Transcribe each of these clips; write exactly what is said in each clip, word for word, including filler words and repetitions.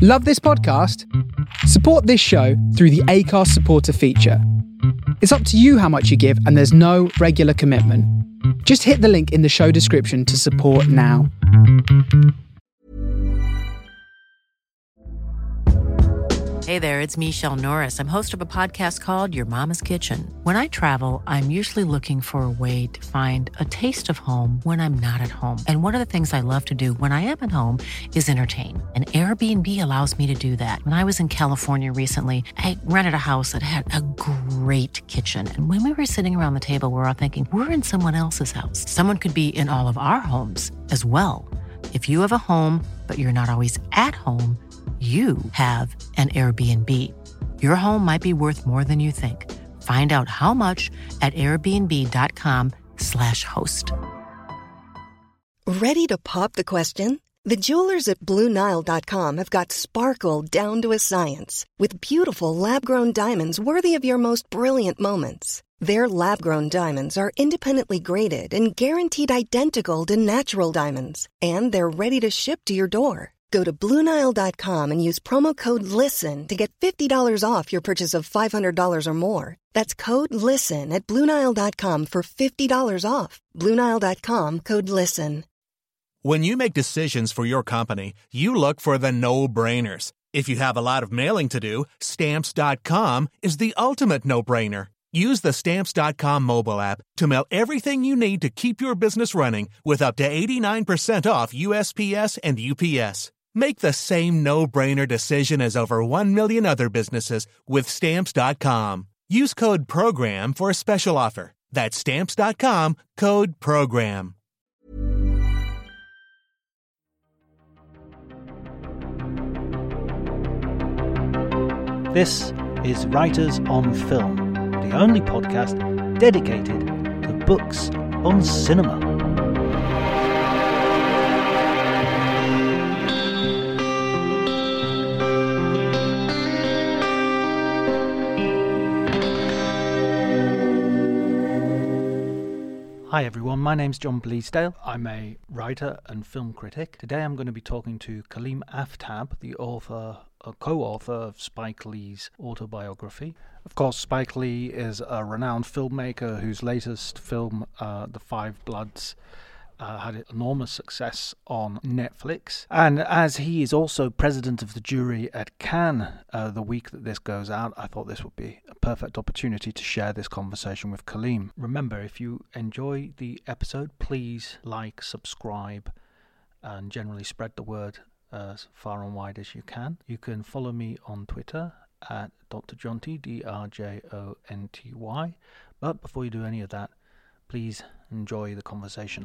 Love this podcast? Support this show through the Acast supporter feature. It's up to you how much you give, and there's no regular commitment. Just hit the link in the show description to support now. Hey there, it's Michelle Norris. I'm host of a podcast called Your Mama's Kitchen. When I travel, I'm usually looking for a way to find a taste of home when I'm not at home. And one of the things I love to do when I am at home is entertain. And Airbnb allows me to do that. When I was in California recently, I rented a house that had a great kitchen. And when we were sitting around the table, we were all thinking, we're in someone else's house. Someone could be in all of our homes as well. If you have a home, but you're not always at home, you have an Airbnb. Your home might be worth more than you think. Find out how much at airbnb.com slash host. Ready to pop the question? The jewelers at Blue Nile dot com have got sparkle down to a science with beautiful lab-grown diamonds worthy of your most brilliant moments. Their lab-grown diamonds are independently graded and guaranteed identical to natural diamonds, and they're ready to ship to your door. Go to Blue Nile dot com and use promo code LISTEN to get fifty dollars off your purchase of five hundred dollars or more. That's code LISTEN at Blue Nile dot com for fifty dollars off. Blue Nile dot com, code LISTEN. When you make decisions for your company, you look for the no-brainers. If you have a lot of mailing to do, Stamps dot com is the ultimate no-brainer. Use the Stamps dot com mobile app to mail everything you need to keep your business running with up to eighty-nine percent off U S P S and U P S. Make the same no-brainer decision as over one million other businesses with Stamps dot com. Use code PROGRAM for a special offer. That's Stamps dot com, code PROGRAM. This is Writers on Film, the only podcast dedicated to books on cinema. Hi everyone, my name's John Bleasdale. I'm a writer and film critic. Today I'm going to be talking to Kaleem Aftab, the author, a co-author of Spike Lee's autobiography. Of course, Spike Lee is a renowned filmmaker whose latest film, uh, The Five Bloods, Uh, had enormous success on Netflix. And as he is also president of the jury at Cannes uh, the week that this goes out, I thought this would be a perfect opportunity to share this conversation with Kaleem. Remember, if you enjoy the episode, please like, subscribe, and generally spread the word uh, as far and wide as you can. You can follow me on Twitter at Doctor Jonty, D R J O N T Y. But before you do any of that, please enjoy the conversation.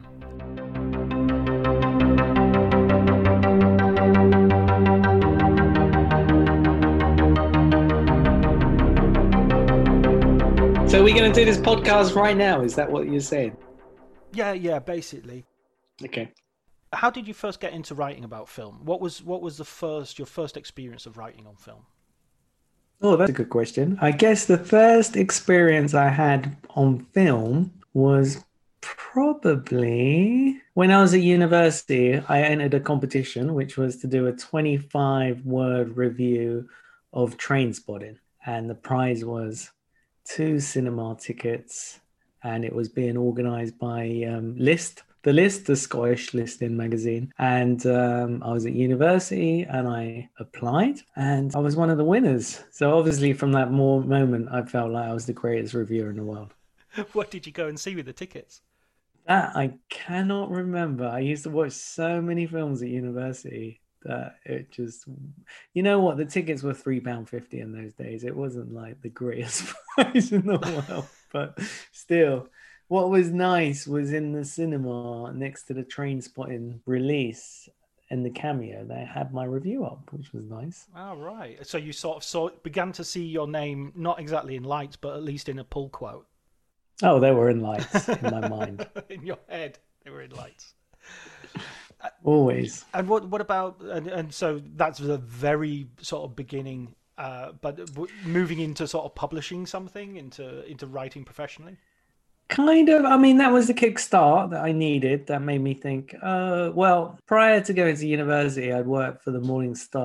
So we're going to do this podcast right now. Is that what you're saying? Yeah, yeah, basically. Okay. How did you first get into writing about film? What was what was the first your first experience of writing on film? Oh, that's a good question. I guess the first experience I had on film was probably when I was at university. I entered a competition which was to do a twenty-five word review of Trainspotting, and the prize was two cinema tickets, and it was being organized by um, List, the List, the Scottish listing magazine. And um, I was at university and I applied and I was one of the winners. So obviously from that more moment, I felt like I was the greatest reviewer in the world. What did you go and see with the tickets? That I cannot remember. I used to watch so many films at university that it just, you know what, the tickets were three pounds fifty in those days. It wasn't like the greatest price in the world, but still, what was nice was in the cinema next to the Trainspotting release and the cameo, they had my review up, which was nice. Oh, right. So you sort of saw, began to see your name, not exactly in lights, but at least in a pull quote. Oh, they were in lights in my mind. In your head, they were in lights. Always. And what what about, and, and so that's the very sort of beginning, uh, but w- moving into sort of publishing something, into into writing professionally? Kind of. I mean, that was the kickstart that I needed. That made me think, uh, well, prior to going to university, I'd worked for the Morning Star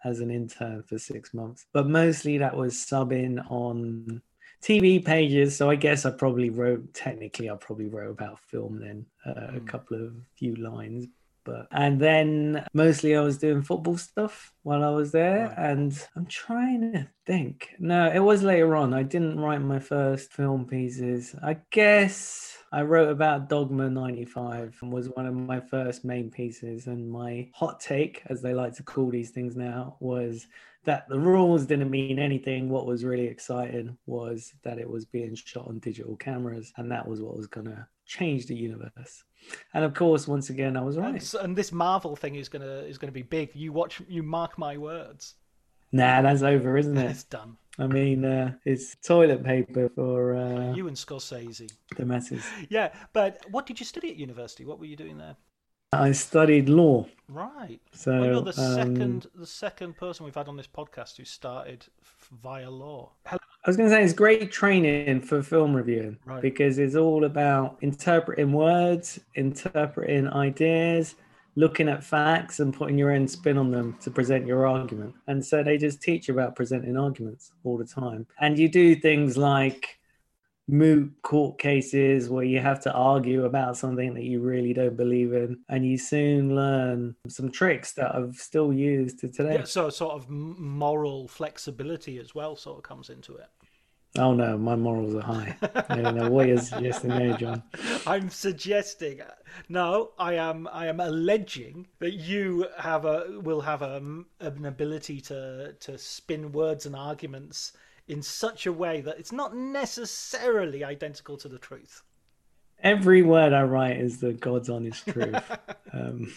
as an intern for six months. But mostly that was subbing on T V pages. So I guess I probably wrote, technically, I probably wrote about film then, uh, mm. a couple of few lines. But and then mostly I was doing football stuff while I was there. Right. And I'm trying to think. No, it was later on. I didn't write my first film pieces. I guess I wrote about Dogma ninety-five and was one of my first main pieces. And my hot take, as they like to call these things now, was that the rules didn't mean anything. What was really exciting was that it was being shot on digital cameras. And that was what was going to change the universe. And of course, once again, I was right. And, and this Marvel thing is gonna is gonna be big. You watch, you mark my words. Nah, that's over, isn't it? It's done. I mean, uh, it's toilet paper for uh, you and Scorsese. The masses. Yeah, but what did you study at university? What were you doing there? I studied law. Right. So well, you're the um, second the second person we've had on this podcast who started f- via law. I was going to say it's great training for film reviewing, right, because it's all about interpreting words, interpreting ideas, looking at facts and putting your own spin on them to present your argument. And so they just teach you about presenting arguments all the time. And you do things like moot court cases where you have to argue about something that you really don't believe in, and you soon learn some tricks that I've still used to today. Yeah, so sort of moral flexibility as well sort of comes into it. Oh no, my morals are high. I don't know what is yes and no, John. I'm suggesting, no, I am. I am alleging that you have a will have a, an ability to to spin words and arguments in such a way that it's not necessarily identical to the truth. Every word I write is the God's honest truth. um,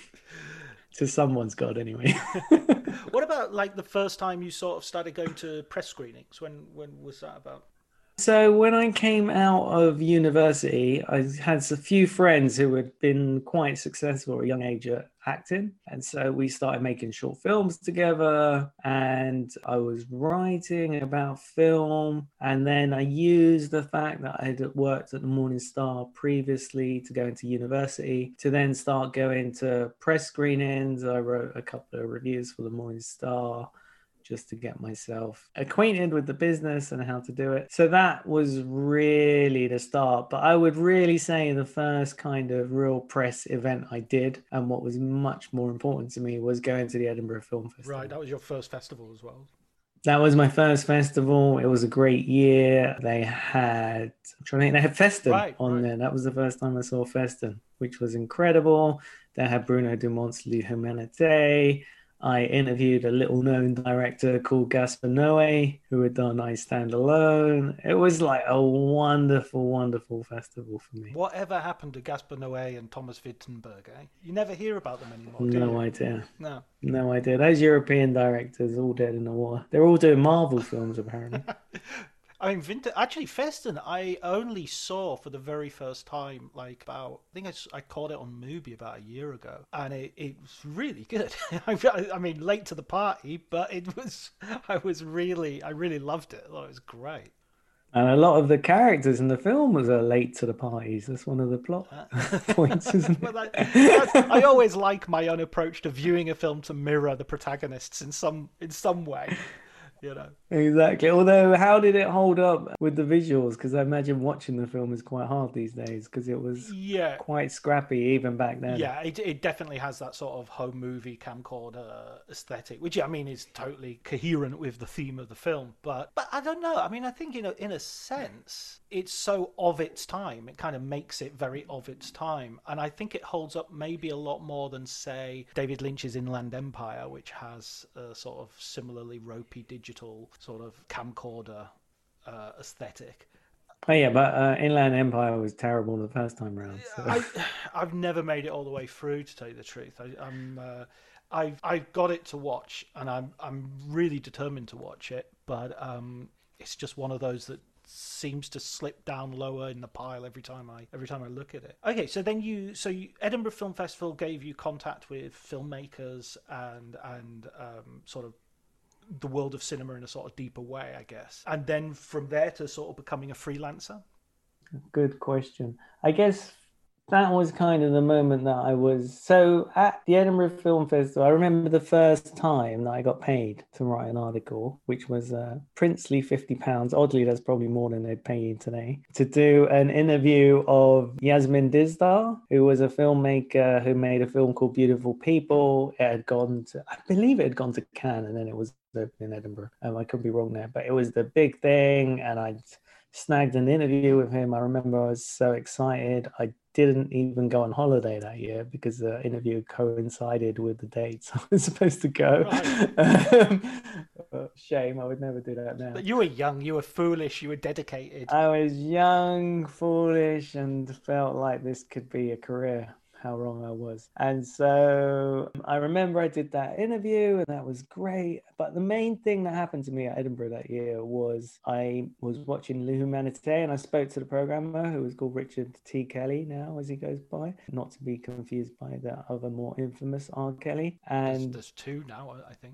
to someone's God, anyway. What about like the first time you sort of started going to press screenings? When when was that about? So when I came out of university, I had a few friends who had been quite successful at a young age at acting. And so we started making short films together, and I was writing about film. And then I used the fact that I had worked at the Morning Star previously to go into university to then start going to press screenings. I wrote a couple of reviews for the Morning Star, just to get myself acquainted with the business and how to do it. So that was really the start. But I would really say the first kind of real press event I did, and what was much more important to me, was going to the Edinburgh Film Festival. Right, that was your first festival as well. That was my first festival. It was a great year. They had, I'm trying to think, they had Festen right, on right. there. That was the first time I saw Festen, which was incredible. They had Bruno Dumont's L'Humanité. I interviewed a little-known director called Gaspar Noé, who had done I Stand Alone. It was like a wonderful, wonderful festival for me. Whatever happened to Gaspar Noé and Thomas Vinterberg, eh? You never hear about them anymore, do No you? idea. No. No idea. Those European directors, all dead in the water. They're all doing Marvel films, apparently. I mean, Vinter, actually, Festen, I only saw for the very first time, like about, I think I, I caught it on Mubi about a year ago, and it, it was really good. I, I mean, late to the party, but it was, I was really, I really loved it. I thought it was great. And a lot of the characters in the film was uh, late to the parties. That's one of the plot points, isn't it? Well, that, that's, I always like my own approach to viewing a film to mirror the protagonists in some in some way. You know. Exactly. Although, how did it hold up with the visuals? Because I imagine watching the film is quite hard these days, because it was yeah. quite scrappy even back then. Yeah, it it definitely has that sort of home movie camcorder aesthetic, which I mean is totally coherent with the theme of the film. But but I don't know. I mean, I think in a, in a sense, it's so of its time. It kind of makes it very of its time, and I think it holds up maybe a lot more than, say, David Lynch's Inland Empire, which has a sort of similarly ropey digital sort of camcorder uh, aesthetic. Oh yeah, but uh, Inland Empire was terrible the first time round. So. I, I've never made it all the way through, to tell you the truth. I, I'm, uh, I've, I've got it to watch, and I'm, I'm really determined to watch it. But um, it's just one of those that seems to slip down lower in the pile every time I, every time I look at it. Okay, so then you, so you, Edinburgh Film Festival gave you contact with filmmakers and and um, sort of the world of cinema in a sort of deeper way, I guess. And then from there to sort of becoming a freelancer? Good question. I guess that was kind of the moment that I was so at the Edinburgh Film Festival. I remember the first time that I got paid to write an article, which was a uh, princely fifty pounds. Oddly, that's probably more than they'd pay you today, to do an interview of Yasmin Dizdar, who was a filmmaker who made a film called Beautiful People. It had gone to, I believe it had gone to Cannes, and then it was in Edinburgh. Um, I could be wrong there, but it was the big thing, and I snagged an interview with him. I remember I was so excited. I didn't even go on holiday that year because the interview coincided with the dates I was supposed to go. Right. um, shame, I would never do that now. But you were young, you were foolish, you were dedicated. I was young, foolish, and felt like this could be a career. How wrong I was. And so I remember I did that interview and that was great. But the main thing that happened to me at Edinburgh that year was I was watching L'Humanité and I spoke to the programmer, who was called Richard T. Kelly now, as he goes by, not to be confused by the other more infamous R. Kelly. And there's, there's two now, I think.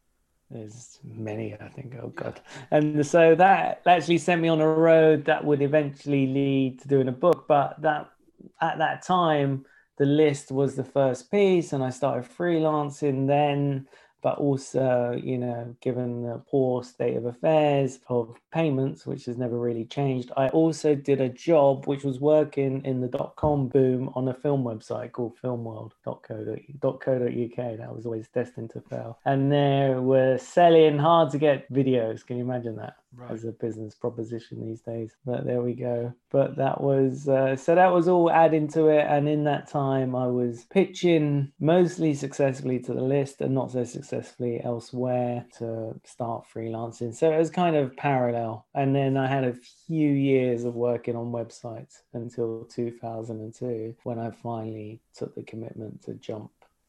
There's many, I think. Oh, God. Yeah. And so that actually sent me on a road that would eventually lead to doing a book. But that at that time, The List was the first piece, and I started freelancing then, but also, you know, given the poor state of affairs of payments, which has never really changed, I also did a job which was working in the dot-com boom on a film website called filmworld dot co dot U K. That was always destined to fail. And they were selling hard-to-get videos. Can you imagine that? Right. As a business proposition these days. But there we go. But that was, uh, so that was all adding to it. And in that time, I was pitching mostly successfully to The List and not so successfully elsewhere to start freelancing. So it was kind of parallel. And then I had a few years of working on websites until two thousand two, when I finally took the commitment to jump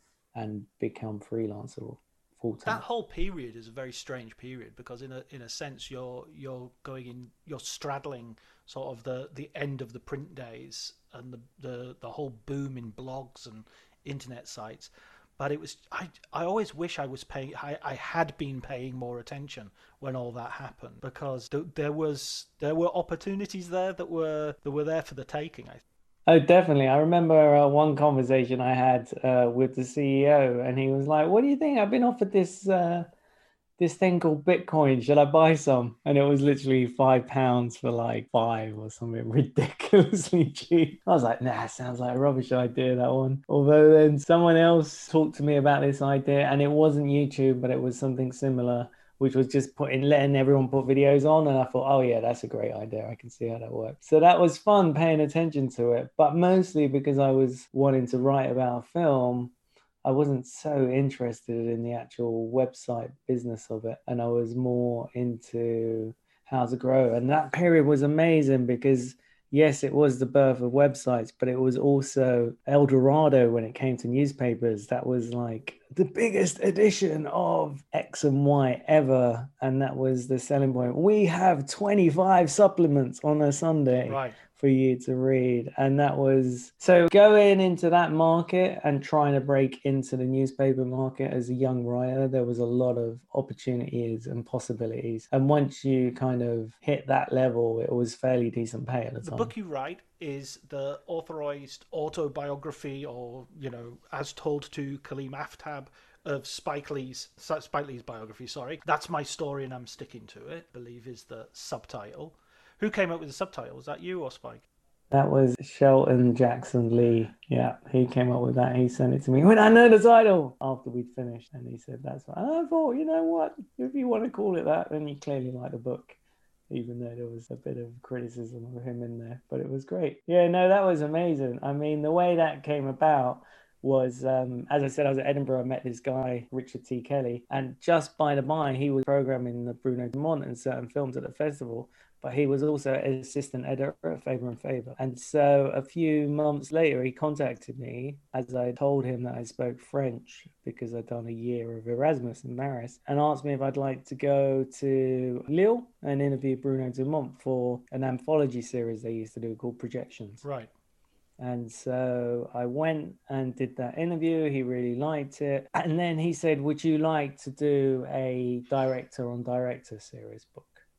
and become freelancer. That whole period is a very strange period because, in a in a sense, you're you're going in, you're straddling sort of the, the end of the print days and the, the the whole boom in blogs and internet sites. But it was I I always wish I was paying I, I had been paying more attention when all that happened, because th- there was there were opportunities there that were that were there for the taking, I think. Oh, definitely. I remember uh, one conversation I had uh, with the C E O, and he was like, "What do you think? I've been offered this uh, this thing called Bitcoin. Should I buy some?" And it was literally five pounds for like five or something ridiculously cheap. I was like, "Nah, sounds like a rubbish idea, that one." Although then someone else talked to me about this idea, and it wasn't YouTube, but it was something similar, which was just putting, letting everyone put videos on. And I thought, oh yeah, that's a great idea. I can see how that works. So that was fun paying attention to it, but mostly because I was wanting to write about film. I wasn't so interested in the actual website business of it. And I was more into how to grow. And that period was amazing because yes, it was the birth of websites, but it was also El Dorado when it came to newspapers. That was like the biggest edition of X and Y ever. And that was the selling point. We have twenty-five supplements on a Sunday. Right. For you to read. And that was, so going into that market and trying to break into the newspaper market as a young writer, there was a lot of opportunities and possibilities. And once you kind of hit that level, it was fairly decent pay at the time. The book you write is the authorized autobiography, or, you know, as told to Kaleem Aftab, of Spike Lee's Spike Lee's biography, sorry. That's my story and I'm sticking to it, I believe is the subtitle. Who came up with the subtitle? Was that you or Spike? That was Shelton Jackson Lee. Yeah, he came up with that. He sent it to me when I know the title after we'd finished. And he said, that's what I thought, you know what? If you want to call it that, then you clearly like the book, even though there was a bit of criticism of him in there. But it was great. Yeah, no, that was amazing. I mean, the way that came about was, um, as I said, I was at Edinburgh. I met this guy, Richard T. Kelly. And just by the by, he was programming the Bruno Dumont and certain films at the festival. But he was also an assistant editor at Faber and Faber. And so a few months later, he contacted me as I told him that I spoke French because I'd done a year of Erasmus in Paris, and asked me if I'd like to go to Lille and interview Bruno Dumont for an anthology series they used to do called Projections. Right. And so I went and did that interview. He really liked it. And then he said, would you like to do a director on director series book?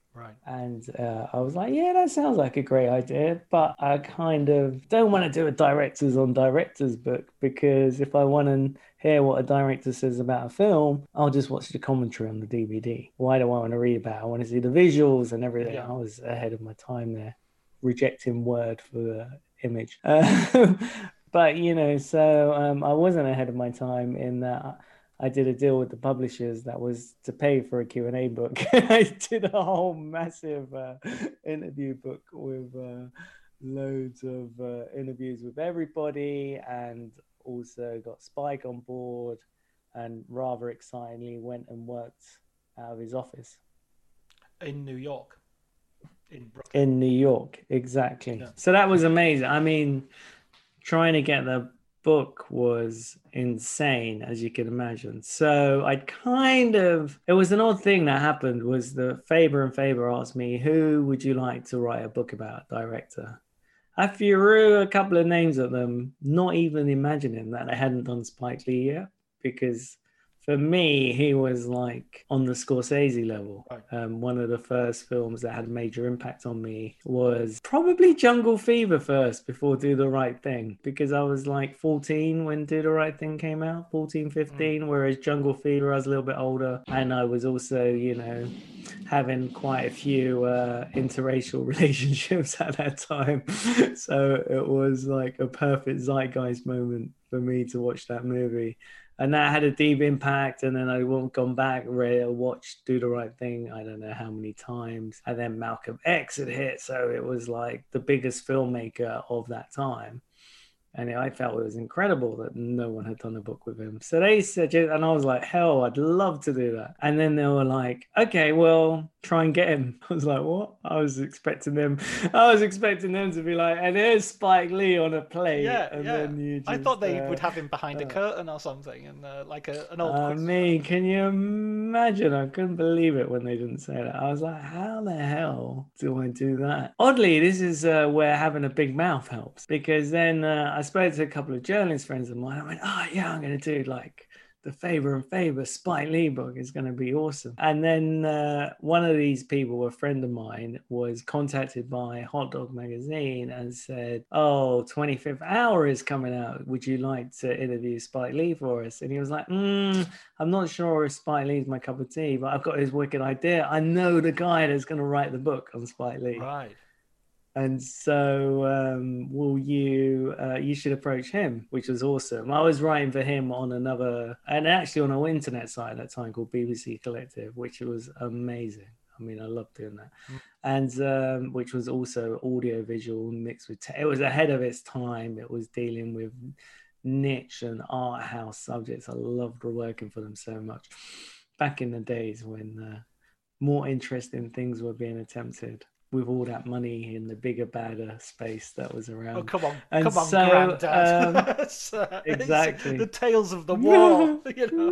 Right. And uh, I was like, yeah, that sounds like a great idea. But I kind of don't want to do a directors on directors book, because if I want to hear what a director says about a film, I'll just watch the commentary on the D V D. Why do I want to read about it? I want to see the visuals and everything. Yeah. I was ahead of my time there, rejecting word for the image. Uh, but, you know, so um, I wasn't ahead of my time in that I did a deal with the publishers that was to pay for a Q and A book. I did a whole massive uh, interview book with uh, loads of uh, interviews with everybody, and also got Spike on board, and rather excitingly went and worked out of his office. In New York? In Brooklyn? In New York, exactly. Yeah. So that was amazing. I mean, trying to get the book was insane, as you can imagine. So I kind of, it was an odd thing that happened, was the Faber and Faber asked me, who would you like to write a book about, director? I threw a couple of names at them, not even imagining that they hadn't done Spike Lee yet, because for me, he was like on the Scorsese level. Right. Um, one of the first films that had a major impact on me was probably Jungle Fever first, before Do the Right Thing, because I was like fourteen when Do the Right Thing came out, fourteen, fifteen, mm. whereas Jungle Fever, I was a little bit older. And I was also, you know, having quite a few uh, interracial relationships at that time. So it was like a perfect zeitgeist moment for me to watch that movie. And that had a deep impact. And then I won't gone back, really watched Do the Right Thing, I don't know how many times. And then Malcolm X had hit. So it was like the biggest filmmaker of that time. And I felt it was incredible that no one had done a book with him. So they said, and I was like, hell, I'd love to do that. And then they were like, okay, well, try and get him. I was like, what? I was expecting them, I was expecting them to be like, and there's Spike Lee on a plate. Yeah, and yeah. Then you just, I thought they uh, would have him behind uh, a curtain or something, and uh, like a, an old I quiz. mean, can you imagine? I couldn't believe it when they didn't say that. I was like, how the hell do I do that? Oddly, this is uh, where having a big mouth helps, because then uh, I spoke to a couple of journalist friends of mine. I went, oh, yeah, I'm going to do like the Faber and Faber Spike Lee book is going to be awesome. And then uh, one of these people, a friend of mine, was contacted by Hot Dog Magazine and said, oh, twenty-fifth Hour is coming out. Would you like to interview Spike Lee for us? And he was like, mm, I'm not sure if Spike Lee is my cup of tea, but I've got this wicked idea. I know the guy that's going to write the book on Spike Lee. Right. And so um, will you, uh, you should approach him, which was awesome. I was writing for him on another, and actually on an internet site at that time called B B C Collective, which was amazing. I mean, I loved doing that. Mm. And um, which was also audio visual mixed with, te- it was ahead of its time. It was dealing with niche and art house subjects. I loved working for them so much. Back in the days when uh, more interesting things were being attempted, with all that money in the bigger, badder space that was around. Oh, come on. And come on, so, Granddad. Um, it's, uh, exactly. It's the tales of the war.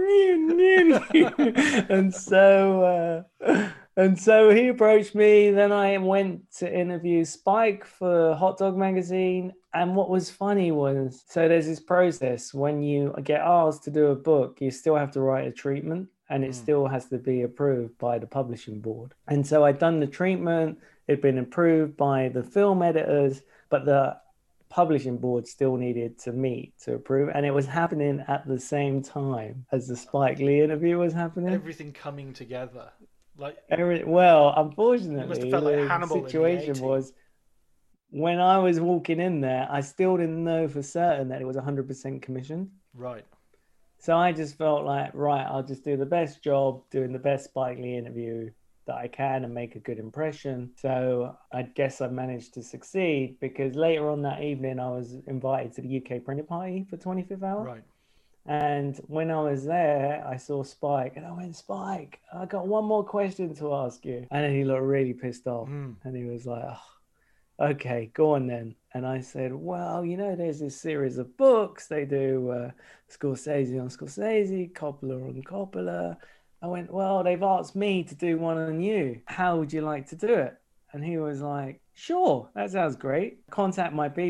You know? and so uh, and so he approached me. Then I went to interview Spike for Hot Dog Magazine. And what was funny was, so there's this process. When you get asked to do a book, you still have to write a treatment. And it mm. still has to be approved by the publishing board. And so I'd done the treatment. It'd been approved by the film editors, but the publishing board still needed to meet to approve. And it was happening at the same time as the Spike Lee interview was happening. Everything coming together. Like Every, Well, unfortunately, must have felt like the Hannibal situation in the was, when I was walking in there, I still didn't know for certain that it was one hundred percent commissioned. Right. So I just felt like, right, I'll just do the best job doing the best Spike Lee interview that I can and make a good impression. So I guess I managed to succeed, because later on that evening, I was invited to the U K printing party for twenty-fifth Hour. Right. And when I was there, I saw Spike and I went, Spike, I got one more question to ask you. And then he looked really pissed off. Mm. And he was like, oh, okay, go on then. And I said, well, you know, there's this series of books. They do uh, Scorsese on Scorsese, Coppola on Coppola. I went, well, they've asked me to do one on you. How would you like to do it? And he was like, sure, that sounds great. Contact my people.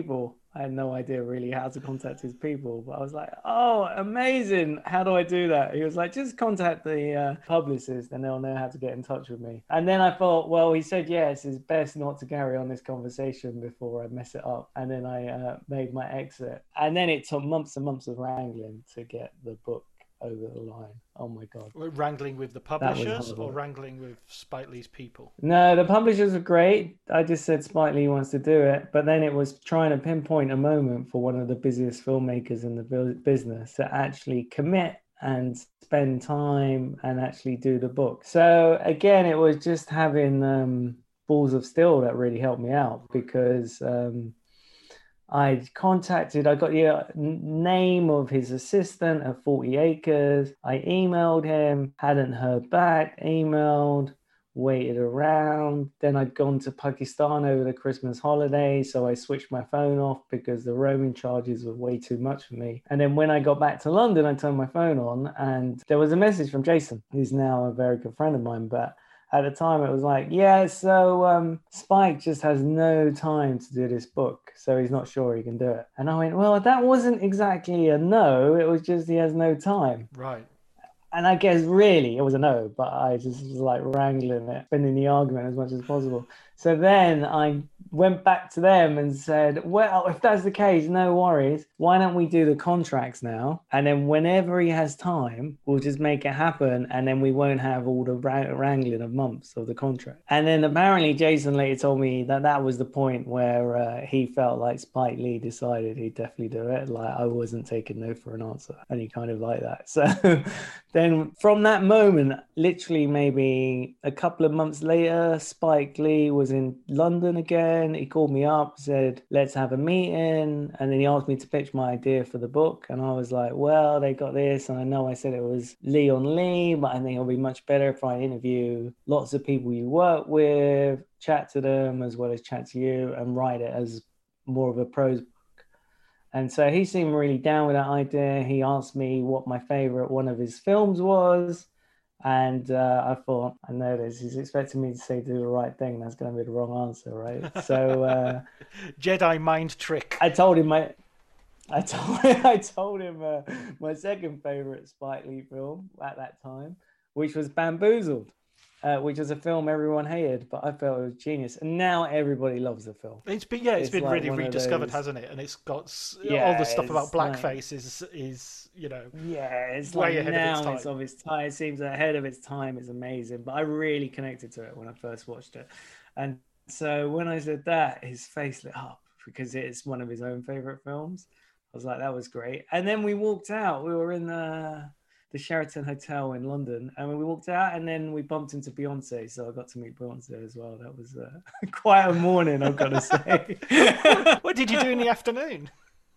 I had no idea really how to contact his people, but I was like, oh, amazing. How do I do that? He was like, just contact the uh, publicist and they'll know how to get in touch with me. And then I thought, well, he said, yes, it's best not to carry on this conversation before I mess it up. And then I uh, made my exit. And then it took months and months of wrangling to get the book over the line. Oh my God. Wrangling with the publishers or wrangling with Spike Lee's people? No, the publishers are great. I just said Spike Lee wants to do it. But then it was trying to pinpoint a moment for one of the busiest filmmakers in the business to actually commit and spend time and actually do the book. So again, it was just having um, balls of steel that really helped me out, because um, I contacted, I got the uh, name of his assistant at forty acres. I emailed him, hadn't heard back, emailed, waited around. Then I'd gone to Pakistan over the Christmas holiday, so I switched my phone off because the roaming charges were way too much for me. And then when I got back to London, I turned my phone on and there was a message from Jason, who's now a very good friend of mine, but at the time it was like, yeah, so um, Spike just has no time to do this book, so he's not sure he can do it. And I went, well, that wasn't exactly a no, it was just he has no time. Right. And I guess really it was a no, but I just was like wrangling it, spending the argument as much as possible. So then I went back to them and said, well, if that's the case, no worries. Why don't we do the contracts now? And then whenever he has time, we'll just make it happen. And then we won't have all the wrangling of months of the contract. And then apparently Jason later told me that that was the point where uh, he felt like Spike Lee decided he'd definitely do it. Like I wasn't taking no for an answer. And he kind of liked that. So then from that moment, literally maybe a couple of months later, Spike Lee was in London again. He called me up, said, let's have a meeting. And then he asked me to pitch my idea for the book. And I was like, well, they got this. And I know I said it was Lee on Lee, but I think it'll be much better if I interview lots of people you work with, chat to them as well as chat to you, and write it as more of a prose book. And so he seemed really down with that idea. He asked me what my favorite one of his films was. And uh, I thought, I know this. He's expecting me to say do the right thing. That's going to be the wrong answer, right? So uh, Jedi mind trick. I told him my, I told I told him uh, my second favorite Spike Lee film at that time, which was Bamboozled, uh, which was a film everyone hated, but I felt it was genius. And now everybody loves the film. It's been yeah, it's, it's been like really rediscovered, those... hasn't it? And it's got yeah, all the stuff about blackface like... is is you know yeah, it's way like ahead now of its time. It's of its time. It seems ahead of its time. It's amazing, but I really connected to it when I first watched it. And so when I said that, his face lit up because it's one of his own favorite films. I was like, that was great. And then we walked out. We were in the the Sheraton Hotel in London, and we walked out, and then we bumped into Beyonce. So I got to meet Beyonce as well. That was uh, quite a morning, I've got to say. What did you do in the afternoon?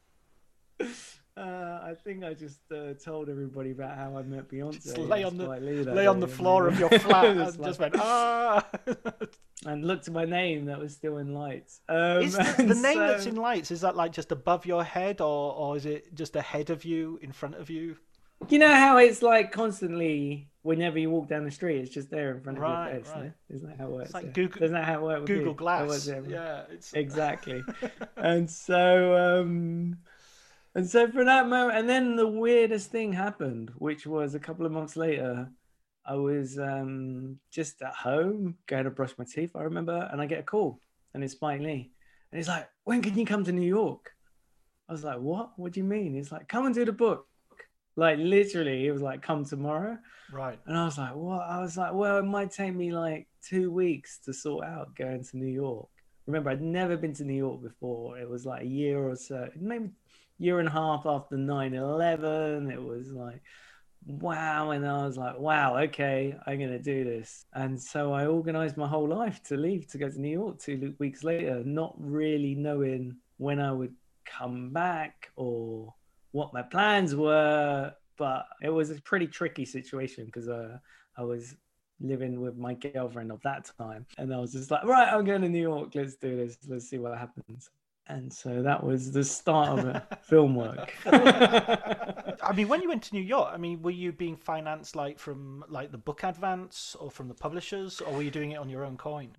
Uh, I think I just uh, told everybody about how I met Beyonce. Just lay on the lay day, on the floor of your flat and just, like, just went ah, and looked at my name that was still in lights. Um, is the, the name so... that's in lights, is that like just above your head, or or is it just ahead of you, in front of you? You know how it's like constantly whenever you walk down the street, it's just there in front of right, your face. Right. No? Isn't that how it works? It's like yeah. Google, Isn't that how it works? Google Glass. Yeah, it's... exactly. And so, um, and so for that moment, and then the weirdest thing happened, which was a couple of months later. I was um, just at home going to brush my teeth, I remember, and I get a call, and it's Spike Lee, and he's like, "When can you come to New York?" I was like, "What? What do you mean?" He's like, "Come and do the book." Like literally, it was like, "Come tomorrow." Right. And I was like, "What?" I was like, "Well, it might take me like two weeks to sort out going to New York." Remember, I'd never been to New York before. It was like a year or so, maybe a year and a half after nine eleven. It was like, wow. And I was like, wow, okay, I'm going to do this. And so I organized my whole life to leave, to go to New York two weeks later, not really knowing when I would come back or what my plans were. But it was a pretty tricky situation because uh, I was living with my girlfriend of that time. And I was just like, right, I'm going to New York. Let's do this. Let's see what happens. And so that was the start of it, film work. I mean, when you went to New York, I mean, were you being financed like from like the book advance or from the publishers, or were you doing it on your own coin?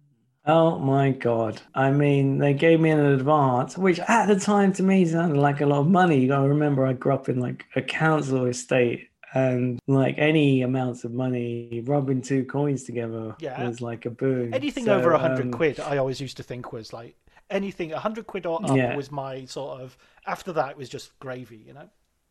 Oh my God. I mean, they gave me an advance, which at the time to me sounded like a lot of money. You gotta remember I grew up in like a council estate and like any amounts of money, rubbing two coins together Yeah, was like a boon. anything over So a hundred um quid, I always used to think was like anything a hundred quid or up yeah. was my sort of. After that, it was just gravy, you know.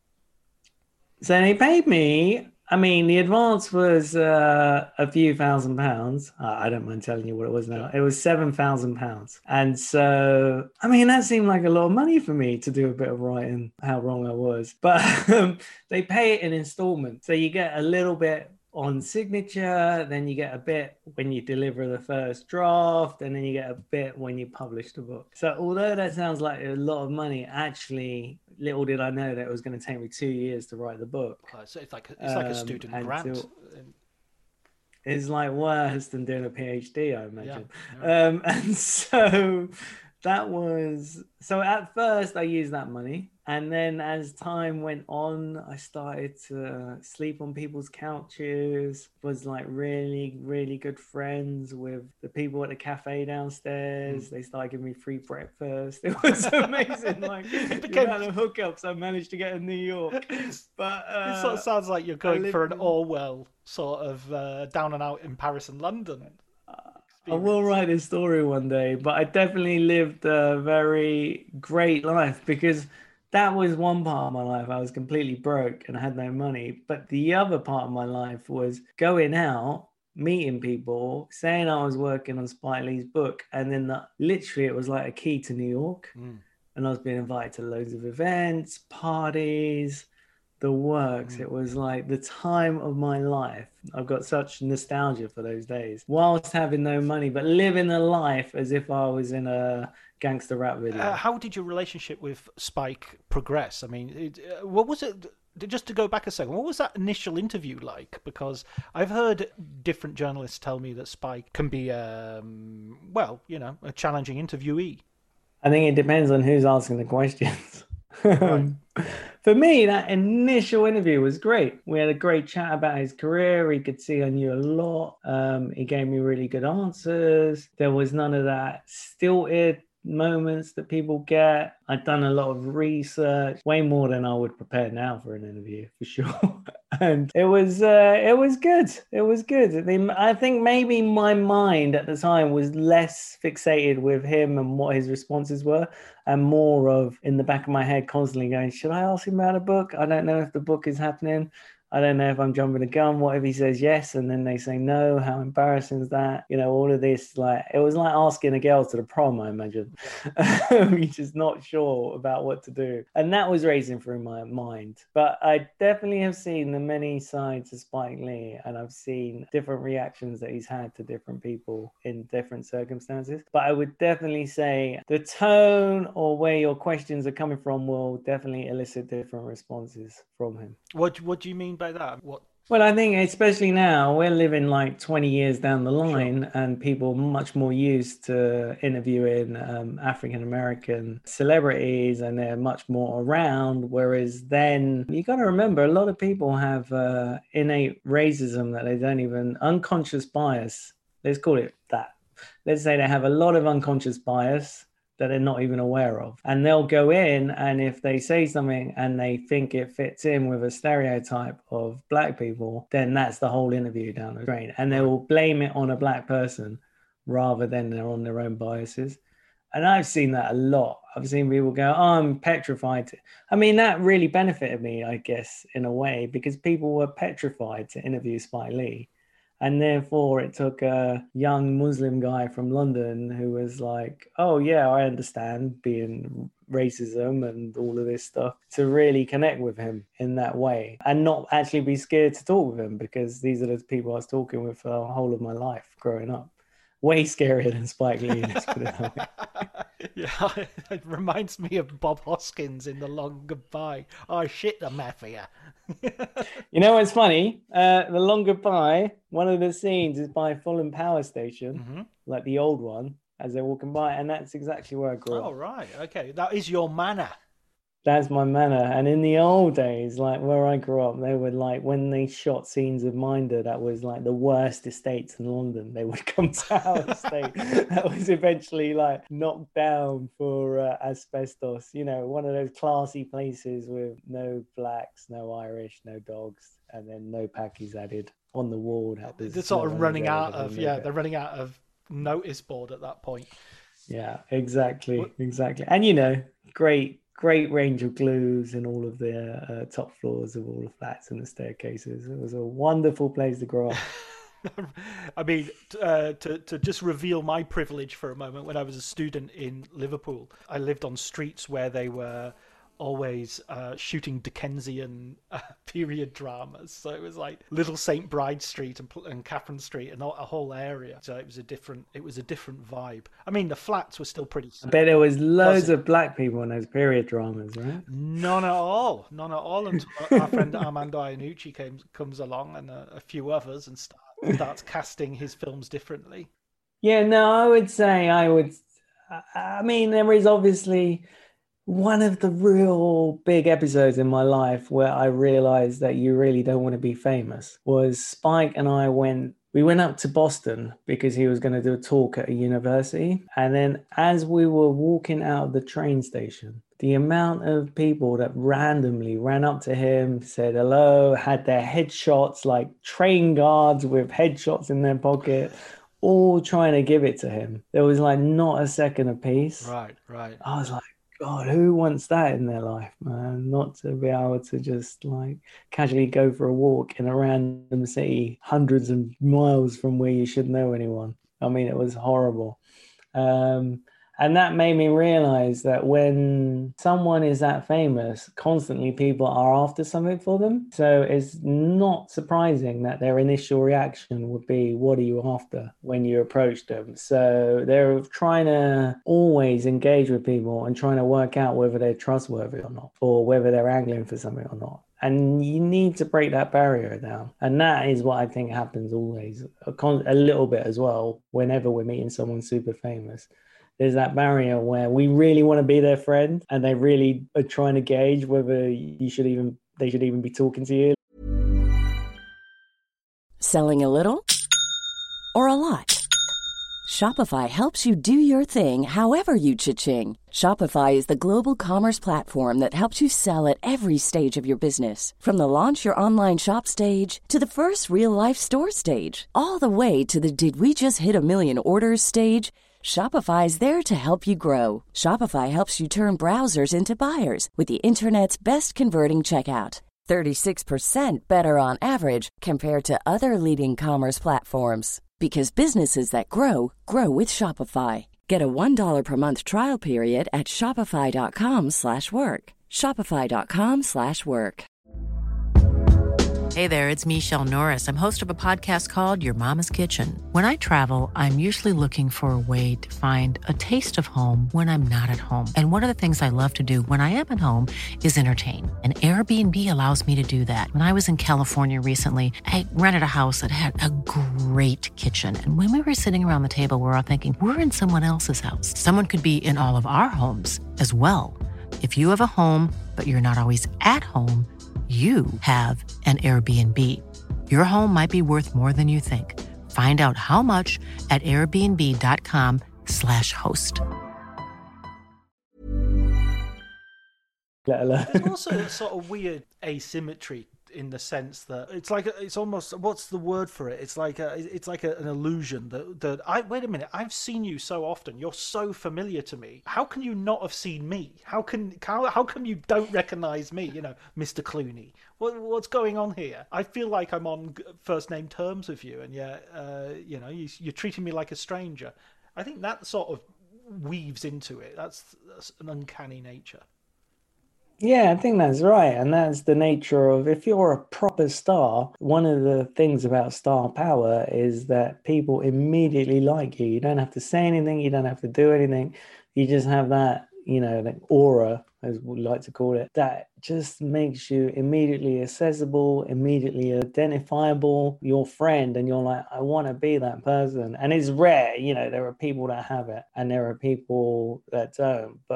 So they paid me. I mean, the advance was uh, a few thousand pounds. Uh, I don't mind telling you what it was now. Sure. It was seven thousand pounds. And so, I mean, that seemed like a lot of money for me to do a bit of writing, how wrong I was. But um, they pay it in installments. So you get a little bit on signature, then you get a bit when you deliver the first draft, and then you get a bit when you publish the book. So although that sounds like a lot of money, actually, little did I know that it was going to take me two years to write the book. Uh, so it's like it's like a Um, student and grant. to- It's like worse than doing a PhD, I imagine. Yeah, yeah. Um, and so that was so at first I used that money, and then as time went on, I started to sleep on people's couches, was like really, really good friends with the people at the cafe downstairs. They started giving me free breakfast. It was amazing. Like It the became- amount of hookups I managed to get in New York. But uh, It sort of sounds like you're going lived for an in- Orwell sort of uh, down and out in Paris and London. I will write this story one day, but I definitely lived a very great life because that was one part of my life. I was completely broke and I had no money. But the other part of my life was going out, meeting people, saying I was working on Spike Lee's book. And then the, literally it was like a key to New York. Mm. And I was being invited to loads of events, parties, the works. Mm. It was like the time of my life. I've got such nostalgia for those days, whilst having no money, but living a life as if I was in a gangster rap video. Uh, how did your relationship with Spike progress? I mean, it, uh, what was it? Just to go back a second, what was that initial interview like? Because I've heard different journalists tell me that Spike can be, um, well, you know, a challenging interviewee. I think it depends on who's asking the questions. Right. For me, that initial interview was great. We had a great chat about his career. He could see I knew a lot. Um, he gave me really good answers. There was none of that stilted moments that people get. I'd done a lot of research, way more than I would prepare now for an interview, for sure. And it was uh, it was good. It was good. I mean, I think maybe my mind at the time was less fixated with him and what his responses were, and more of in the back of my head constantly going, should I ask him about a book? I don't know if the book is happening. I don't know if I'm jumping the gun. What if he says yes and then they say no? How embarrassing is that? You know, all of this, like, it was like asking a girl to the prom, I imagine. You're just not sure about what to do. And that was racing through my mind. But I definitely have seen the many sides of Spike Lee, and I've seen different reactions that he's had to different people in different circumstances. But I would definitely say the tone or where your questions are coming from will definitely elicit different responses from him. What What do you mean by that? What? Well, I think especially now we're living like twenty years down the line, sure. And people are much more used to interviewing um, African-American celebrities, and they're much more around. Whereas then you got to remember, a lot of people have uh, innate racism that they don't even, unconscious bias. Let's call it that. Let's say they have a lot of unconscious bias that they're not even aware of. And they'll go in, and if they say something and they think it fits in with a stereotype of black people, then that's the whole interview down the drain. And they will blame it on a black person rather than they're on their own biases. And I've seen that a lot. I've seen people go, oh, I'm petrified. I mean, that really benefited me, I guess, in a way, because people were petrified to interview Spike Lee. And therefore, it took a young Muslim guy from London who was like, oh, yeah, I understand being racism and all of this stuff, to really connect with him in that way and not actually be scared to talk with him, because these are the people I was talking with for the whole of my life growing up. Way scarier than Spike Lee, let's put it that way. Yeah, it reminds me of Bob Hoskins in The Long Goodbye. Oh, shit, the mafia. You know what's funny? Uh, the Long Goodbye, one of the scenes is by Fulham Power Station, mm-hmm. like the old one, as they're walking by, and that's exactly where I grew up. Oh, right, okay. That is your manor. That's my manner. And in the old days, like where I grew up, they would like, when they shot scenes of Minder, that was like the worst estates in London. They would come to our estate that was eventually like knocked down for uh, asbestos, you know, one of those classy places with no blacks, no Irish, no dogs, and then no Pakis added on the wall. That was they're sort no of one running was ever out gonna of, make yeah, it. they're running out of notice board at that point. Yeah, exactly, What- exactly. And you know, great, great range of glues in all of the uh, top floors of all the flats and the staircases. It was a wonderful place to grow up. I mean, uh, to to just reveal my privilege for a moment, when I was a student in Liverpool, I lived on streets where they were always uh, shooting Dickensian uh, period dramas. So it was like Little Saint Bride Street and, and Catherine Street and all, a whole area. So it was a different, it was a different vibe. I mean, the flats were still pretty. I bet there was loads Fuzzy. of black people in those period dramas, right? None at all, none at all. Until our friend Armando Iannucci came, comes along and a, a few others and start, starts casting his films differently. Yeah, no, I would say I would. I mean, there is obviously one of the real big episodes in my life where I realized that you really don't want to be famous was Spike and I went, we went up to Boston because he was going to do a talk at a university. And then as we were walking out of the train station, the amount of people that randomly ran up to him, said hello, had their headshots, like train guards with headshots in their pocket, all trying to give it to him. There was like not a second of peace. Right, right. I was like, God, who wants that in their life, man? Not to be able to just like casually go for a walk in a random city, hundreds of miles from where you should know anyone. I mean, it was horrible. Um, and that made me realize that when someone is that famous, constantly people are after something for them. So it's not surprising that their initial reaction would be, what are you after when you approach them? So they're trying to always engage with people and trying to work out whether they're trustworthy or not, or whether they're angling for something or not. And you need to break that barrier down. And that is what I think happens always, a, con- a little bit as well, whenever we're meeting someone super famous. There's that barrier where we really want to be their friend and they really are trying to gauge whether you should even, they should even be talking to you. Selling a little or a lot? Shopify helps you do your thing however you cha-ching. Shopify is the global commerce platform that helps you sell at every stage of your business. From the launch your online shop stage to the first real life store stage, all the way to the did we just hit a million orders stage. Shopify is there to help you grow. Shopify helps you turn browsers into buyers with the internet's best converting checkout. thirty-six percent better on average compared to other leading commerce platforms. Because businesses that grow, grow with Shopify. Get a one dollar per month trial period at shopify.com slash work. Shopify.com slash work. Hey there, it's Michelle Norris. I'm host of a podcast called Your Mama's Kitchen. When I travel, I'm usually looking for a way to find a taste of home when I'm not at home. And one of the things I love to do when I am at home is entertain. And Airbnb allows me to do that. When I was in California recently, I rented a house that had a great kitchen. And when we were sitting around the table, we were all thinking, we're in someone else's house. Someone could be in all of our homes as well. If you have a home, but you're not always at home, you have an Airbnb. Your home might be worth more than you think. Find out how much at airbnb.com slash host. There's also a sort of weird asymmetry in the sense that it's like a, it's almost, what's the word for it? It's like a, it's like a, an illusion that that I wait a minute. I've seen you so often. You're so familiar to me. How can you not have seen me? How can how how come you don't recognize me? You know, Mister Clooney. What what's going on here? I feel like I'm on first name terms with you, and yet uh, you know you, you're treating me like a stranger. I think that sort of weaves into it. That's, that's an uncanny nature. Yeah, I think that's right. And that's the nature of, if you're a proper star, one of the things about star power is that people immediately like you. You don't have to say anything. You don't have to do anything. You just have that, you know, that aura, as we like to call it, that just makes you immediately accessible, immediately identifiable, your friend. And you're like, I want to be that person. And it's rare, you know, there are people that have it and there are people that don't. But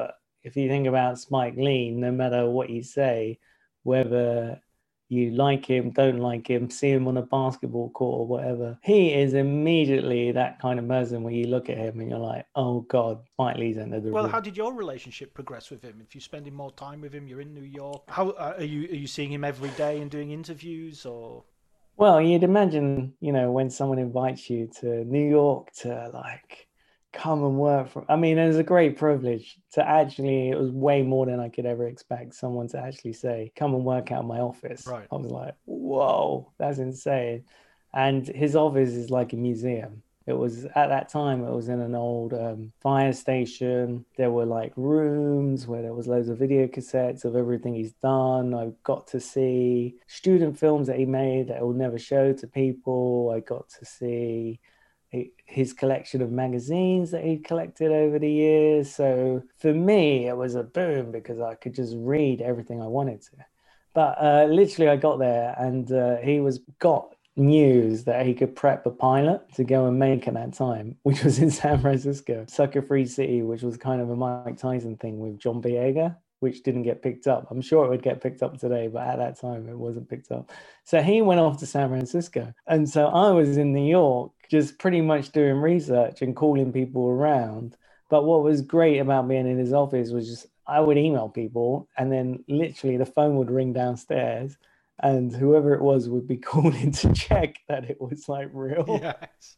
if you think about Spike Lee, no matter what you say, whether you like him, don't like him, see him on a basketball court or whatever, he is immediately that kind of person where you look at him and you're like, oh God, Spike Lee's entered the Well, room. how did your relationship progress with him? If you're spending more time with him, you're in New York. How uh, are you? Are you seeing him every day and doing interviews, or? Well, you'd imagine, you know, when someone invites you to New York to like come and work for, I mean, it was a great privilege to actually, it was way more than I could ever expect someone to actually say, come and work out of my office. Right. I was like, whoa, that's insane. And his office is like a museum. It was at that time, it was in an old um, fire station. There were like rooms where there was loads of video cassettes of everything he's done. I got to see student films that he made that he would never show to people. I got to see his collection of magazines that he collected over the years. So for me, it was a boom because I could just read everything I wanted to. But uh, literally I got there and uh, he was got news that he could prep a pilot to go and make at that time, which was in San Francisco, Sucker Free City, which was kind of a Mike Tyson thing with John Boyega, which didn't get picked up. I'm sure it would get picked up today, but at that time it wasn't picked up. So he went off to San Francisco. And so I was in New York, just pretty much doing research and calling people around. But what was great about being in his office was just, I would email people and then literally the phone would ring downstairs and whoever it was would be calling to check that it was like real. Yes.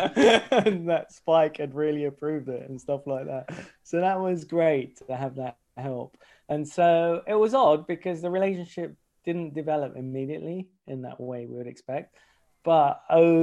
And that Spike had really approved it and stuff like that. So that was great to have that help. And so it was odd because the relationship didn't develop immediately in that way we would expect. But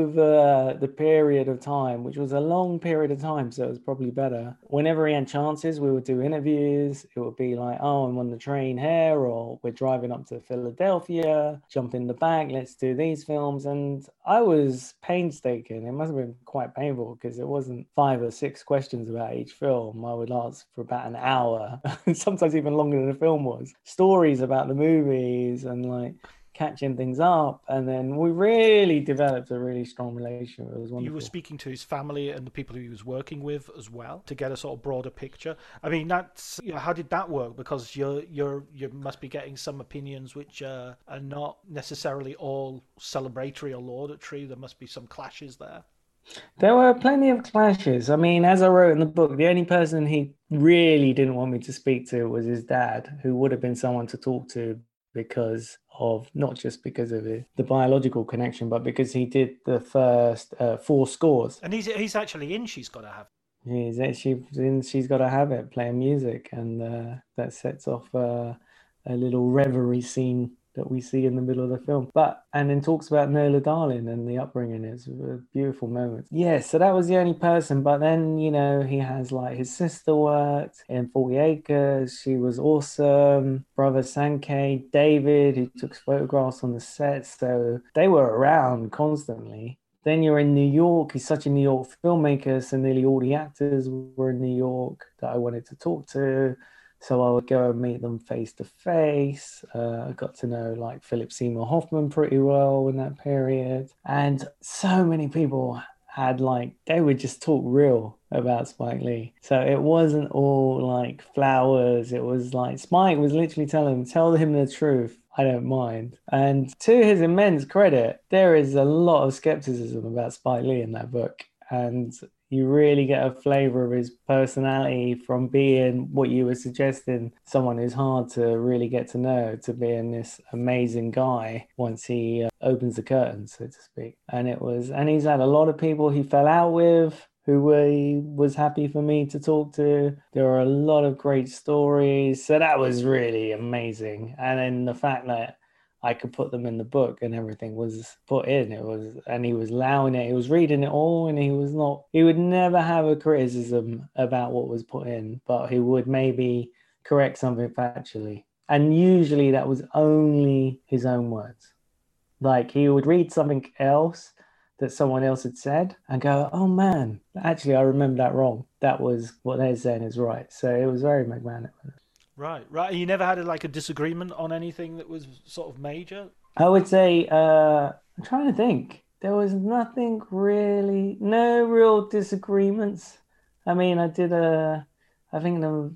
over the period of time, which was a long period of time, so it was probably better, whenever he had chances, we would do interviews. It would be like, oh, I'm on the train here, or we're driving up to Philadelphia, jump in the back, let's do these films. And I was painstaking. It must have been quite painful because it wasn't five or six questions about each film. I would ask for about an hour, sometimes even longer than the film was. Stories about the movies and like catching things up, and then we really developed a really strong relationship. It was wonderful. You were speaking to his family and the people who he was working with as well to get a sort of broader picture. I mean, that's, you know, how did that work? Because you're you're you must be getting some opinions which uh, are not necessarily all celebratory or laudatory. There must be some clashes there. There were plenty of clashes. I mean, as I wrote in the book, the only person he really didn't want me to speak to was his dad, who would have been someone to talk to because of, not just because of it, the biological connection, but because he did the first uh, four scores. And he's he's actually in She's Gotta Have It. He's actually in She's Gotta Have It, playing music, and uh, that sets off uh, a little reverie scene that we see in the middle of the film. But, and then talks about Nola Darling and the upbringing. It's a beautiful moment. Yeah, so that was the only person. But then, you know, he has like his sister worked in forty acres. She was awesome. Brother Sankey, David, who took photographs on the set. So they were around constantly. Then you're in New York. He's such a New York filmmaker. So nearly all the actors were in New York that I wanted to talk to. So I would go and meet them face to face. Uh, I got to know like Philip Seymour Hoffman pretty well in that period. And so many people had like, they would just talk real about Spike Lee. So it wasn't all like flowers. It was like Spike was literally telling him, tell him the truth. I don't mind. And to his immense credit, there is a lot of skepticism about Spike Lee in that book. And you really get a flavor of his personality from being what you were suggesting, someone who's hard to really get to know, to being this amazing guy once he uh, opens the curtain, so to speak. And it was, and he's had a lot of people he fell out with, who he was happy for me to talk to. There are a lot of great stories. So that was really amazing. And then the fact that I could put them in the book and everything was put in. It was, and he was allowing it. He was reading it all, and he was not, he would never have a criticism about what was put in, but he would maybe correct something factually. And usually that was only his own words. Like he would read something else that someone else had said and go, oh man, actually I remember that wrong. That was what they're saying is right. So it was very magnanimous. Right, right. You never had a, like a disagreement on anything that was sort of major? I would say, uh, I'm trying to think. There was nothing really, no real disagreements. I mean, I did a, I think the,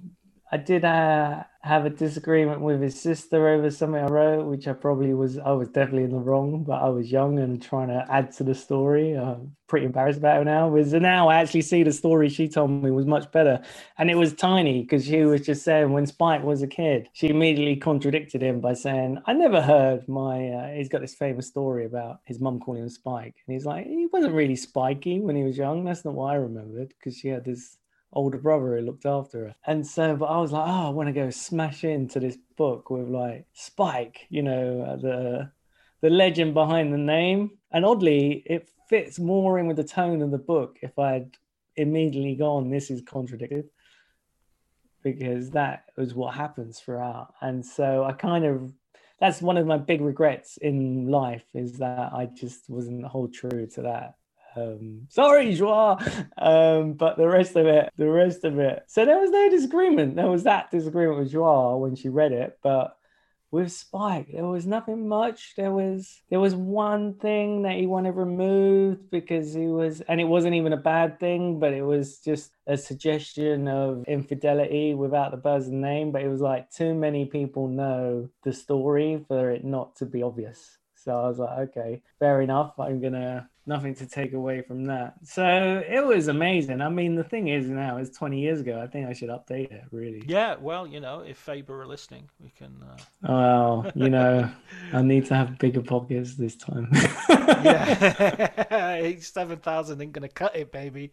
I did uh, have a disagreement with his sister over something I wrote, which I probably was, I was definitely in the wrong, but I was young and trying to add to the story. I'm pretty embarrassed about it now. Because now I actually see the story she told me was much better. And it was tiny because she was just saying when Spike was a kid, she immediately contradicted him by saying, I never heard my, uh, he's got this famous story about his mum calling him Spike. And he's like, he wasn't really spiky when he was young. That's not what I remembered, because she had this older brother who looked after her. And so, but I was like, oh, I want to go smash into this book with like Spike, you know, the the legend behind the name. And oddly, it fits more in with the tone of the book if I'd immediately gone, this is contradicted, because that was what happens throughout. And so I kind of, that's one of my big regrets in life, is that I just wasn't hold true to that. Um, sorry, Joie. Um, but the rest of it, the rest of it. So there was no disagreement. There was that disagreement with Joie when she read it, but with Spike, there was nothing much. There was there was one thing that he wanted removed because he was, and it wasn't even a bad thing, but it was just a suggestion of infidelity without the person's name. But it was like too many people know the story for it not to be obvious. So I was like, okay, fair enough. I'm gonna, nothing to take away from that. So it was amazing. I mean, the thing is now, it's twenty years ago. I think I should update it, really. Yeah, well, you know, if Faber are listening, we can... Uh... Well, you know, I need to have bigger pockets this time. Yeah, seven thousand ain't gonna cut it, baby.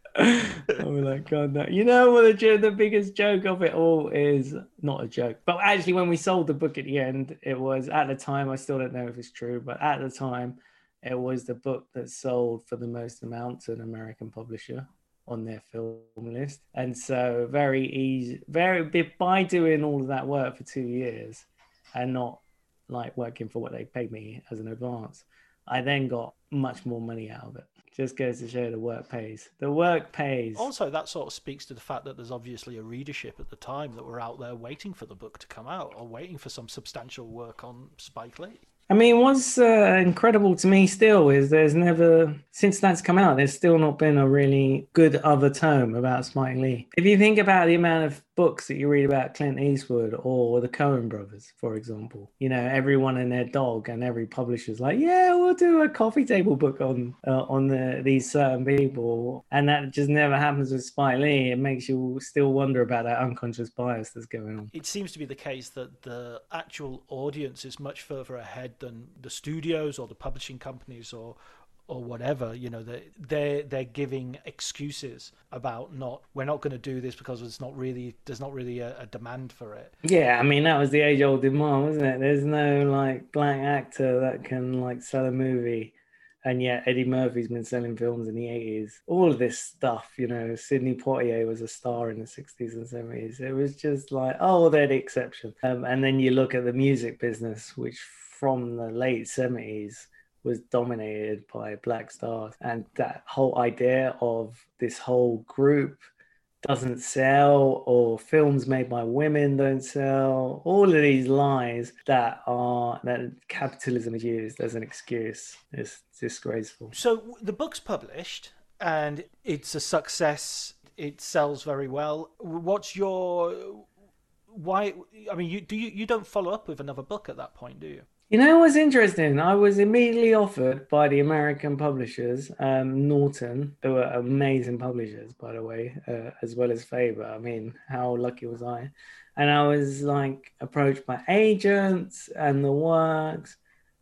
Oh my God, no. You know what the, the biggest joke of it all is? Not a joke, but actually when we sold the book at the end, it was, at the time, I still don't know if it's true, but at the time it was the book that sold for the most amount to an American publisher on their film list. And so very easy, very by doing all of that work for two years and not like working for what they paid me as an advance, I then got much more money out of it. Just goes to show the work pays. The work pays. Also, that sort of speaks to the fact that there's obviously a readership at the time that were out there waiting for the book to come out or waiting for some substantial work on Spike Lee. I mean, what's uh, incredible to me still is there's never, since that's come out, there's still not been a really good other tome about Spike Lee. If you think about the amount of books that you read about Clint Eastwood or the Coen brothers, for example, you know, everyone and their dog and every publisher's like, yeah, we'll do a coffee table book on uh, on the, these certain people. And that just never happens with Spike Lee. It makes you still wonder about that unconscious bias that's going on. It seems to be the case that the actual audience is much further ahead than the studios or the publishing companies or or whatever. You know, they they're they're giving excuses about not, we're not going to do this because it's not really, there's not really a, a demand for it. Yeah, I mean, that was the age old demand, wasn't it? There's no like black actor that can like sell a movie, and yet Eddie Murphy's been selling films in the eighties. All of this stuff, you know, Sidney Poitier was a star in the sixties and seventies. It was just like, oh, they're the exception. Um, and then you look at the music business, which from the late seventies was dominated by black stars. And that whole idea of this whole group doesn't sell, or films made by women don't sell, all of these lies that are, that capitalism is used as an excuse, is disgraceful. So the book's published and it's a success. It sells very well. What's your, why, I mean, you do you, you don't follow up with another book at that point, do you? You know what's interesting? I was immediately offered by the American publishers, um, Norton, who are amazing publishers, by the way, uh, as well as Faber. I mean, how lucky was I? And I was like approached by agents and the works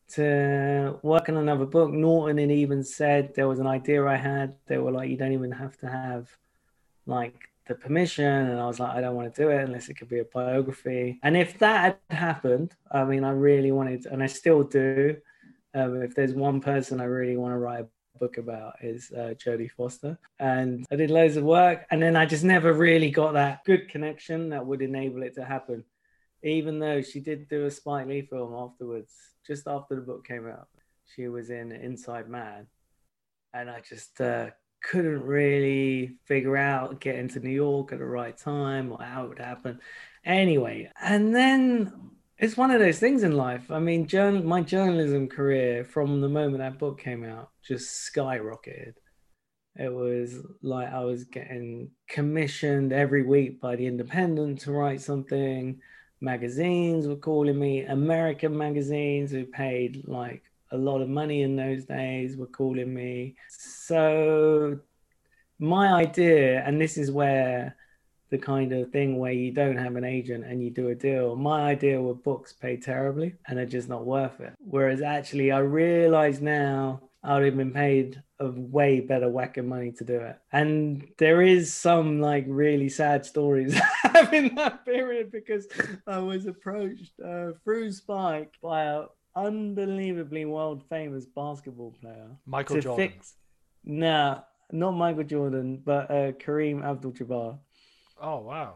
to work on another book. Norton had even said there was an idea I had. They were like, you don't even have to have like the permission, and I was like, I don't want to do it unless it could be a biography. And if that had happened, I mean, I really wanted, and I still do, um, if there's one person I really want to write a book about, is uh, Jodie Foster. And I did loads of work, and then I just never really got that good connection that would enable it to happen, even though she did do a Spike Lee film afterwards, just after the book came out. She was in Inside Man, and I just uh, couldn't really figure out getting to New York at the right time or how it would happen. Anyway, and then it's one of those things in life. I mean, journal, my journalism career from the moment that book came out just skyrocketed. It was like I was getting commissioned every week by the Independent to write something. Magazines were calling me. American magazines who paid like a lot of money in those days were calling me. So my idea, and this is where the kind of thing where you don't have an agent and you do a deal, my idea were books paid terribly and they're just not worth it. Whereas actually I realize now I would have been paid a way better whack of money to do it. And there is some like really sad stories in that period, because I was approached uh, through Spike by a unbelievably world famous basketball player. Michael to Jordan. Fix... Nah, not Michael Jordan, but uh, Kareem Abdul-Jabbar. Oh, wow.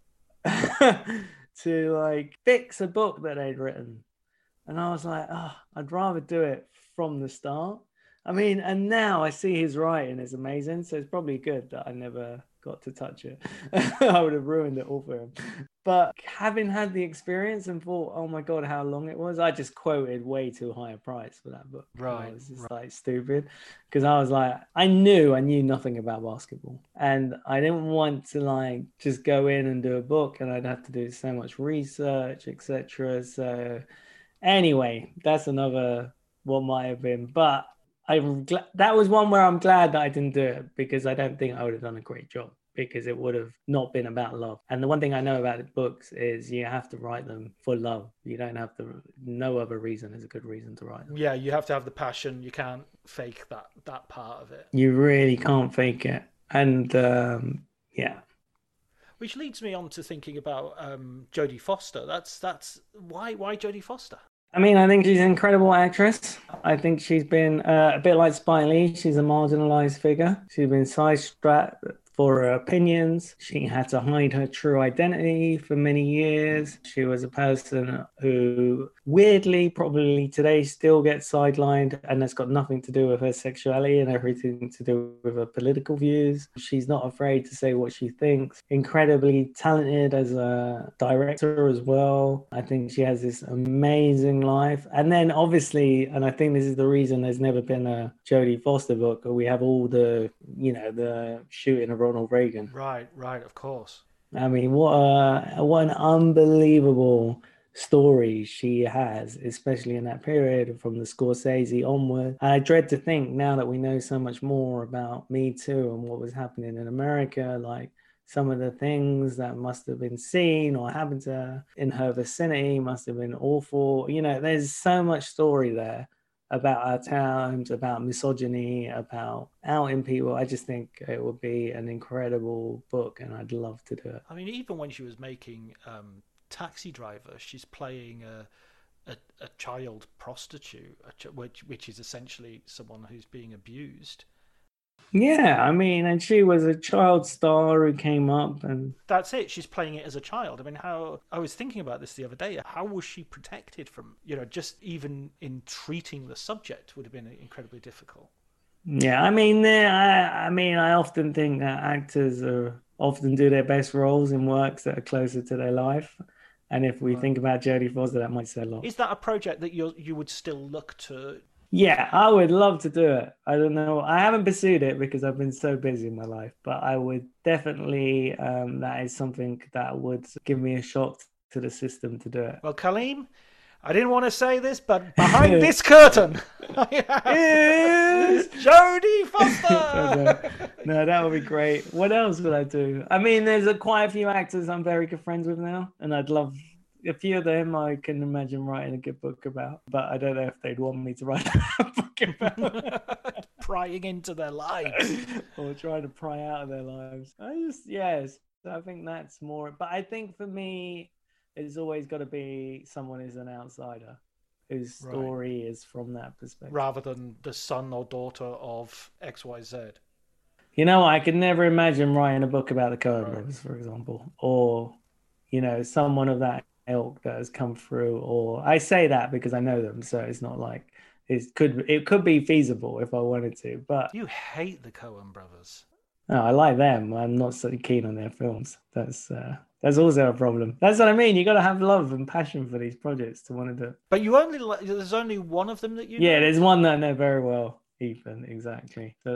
To like fix a book that they'd written. And I was like, oh, I'd rather do it from the start. I mean, and now I see his writing is amazing. So it's probably good that I never got to touch it. I would have ruined it all for him. But having had the experience and thought, oh my God, how long it was, I just quoted way too high a price for that book. Right. It was just right. like stupid, because I was like, I knew I knew nothing about basketball, and I didn't want to like just go in and do a book, and I'd have to do so much research, et cetera. So anyway, that's another what might have been, but I'm glad that was one where I'm glad that I didn't do it, because I don't think I would have done a great job, because it would have not been about love. And the one thing I know about books is you have to write them for love. You don't have to, no other reason is a good reason to write them. Yeah, you have to have the passion. You can't fake that that part of it. You really can't fake it. And um, yeah. Which leads me on to thinking about um, Jodie Foster. That's that's why why Jodie Foster? I mean, I think she's an incredible actress. I think she's been uh, a bit like Spike Lee. She's a marginalized figure. She's been sidestrapped for her opinions. She had to hide her true identity for many years. She was a person who weirdly probably today still gets sidelined, and that's got nothing to do with her sexuality and everything to do with her political views. She's not afraid to say what she thinks. Incredibly talented as a director as well. I think she has this amazing life. And then obviously, and I think this is the reason there's never been a Jodie Foster book, we have all the, you know, the shooting of Ronald Reagan. Right, right, of course. I mean, what a, what an unbelievable story she has, especially in that period from the Scorsese onward. I dread to think now that we know so much more about Me Too and what was happening in America, like some of the things that must have been seen or happened to her in her vicinity must have been awful. You know, there's so much story there about our times, about misogyny, about outing people. I just think it would be an incredible book, and I'd love to do it. I mean, even when she was making um, Taxi Driver, she's playing a a, a child prostitute, a ch- which which is essentially someone who's being abused. Yeah, I mean, and she was a child star who came up, and that's it. She's playing it as a child. I mean, how I was thinking about this the other day. How was she protected from, you know, just even in treating the subject would have been incredibly difficult. Yeah, I mean, I, I mean, I often think that actors are often do their best roles in works that are closer to their life. And if we right. think about Jodie Foster, that might say a lot. Is that a project that you you would still look to? Yeah, I would love to do it. I don't know. I haven't pursued it because I've been so busy in my life, but I would definitely, um, that is something that would give me a shock to the system to do it. Well, Kaleem, I didn't want to say this, but behind this curtain is Jodie Foster. No, that would be great. What else would I do? I mean, there's a, quite a few actors I'm very good friends with now, and I'd love a few of them I can imagine writing a good book about, but I don't know if they'd want me to write a book about prying into their lives or trying to pry out of their lives. I just, yes, I think that's more, but I think for me, it's always got to be someone who's an outsider, whose story right. is from that perspective. Rather than the son or daughter of X Y Z. You know, I could never imagine writing a book about the Coen brothers, for example, or, you know, someone of that ilk that has come through, or I say that because I know them, so it's not like it could it could be feasible if I wanted to. But you hate the Coen brothers. No, I like them. I'm not so keen on their films. That's uh, that's also a problem. That's what I mean. You got to have love and passion for these projects to want to do. But you only like, there's only one of them that you. Yeah, know? There's one that I know very well, Ethan. Exactly. So that's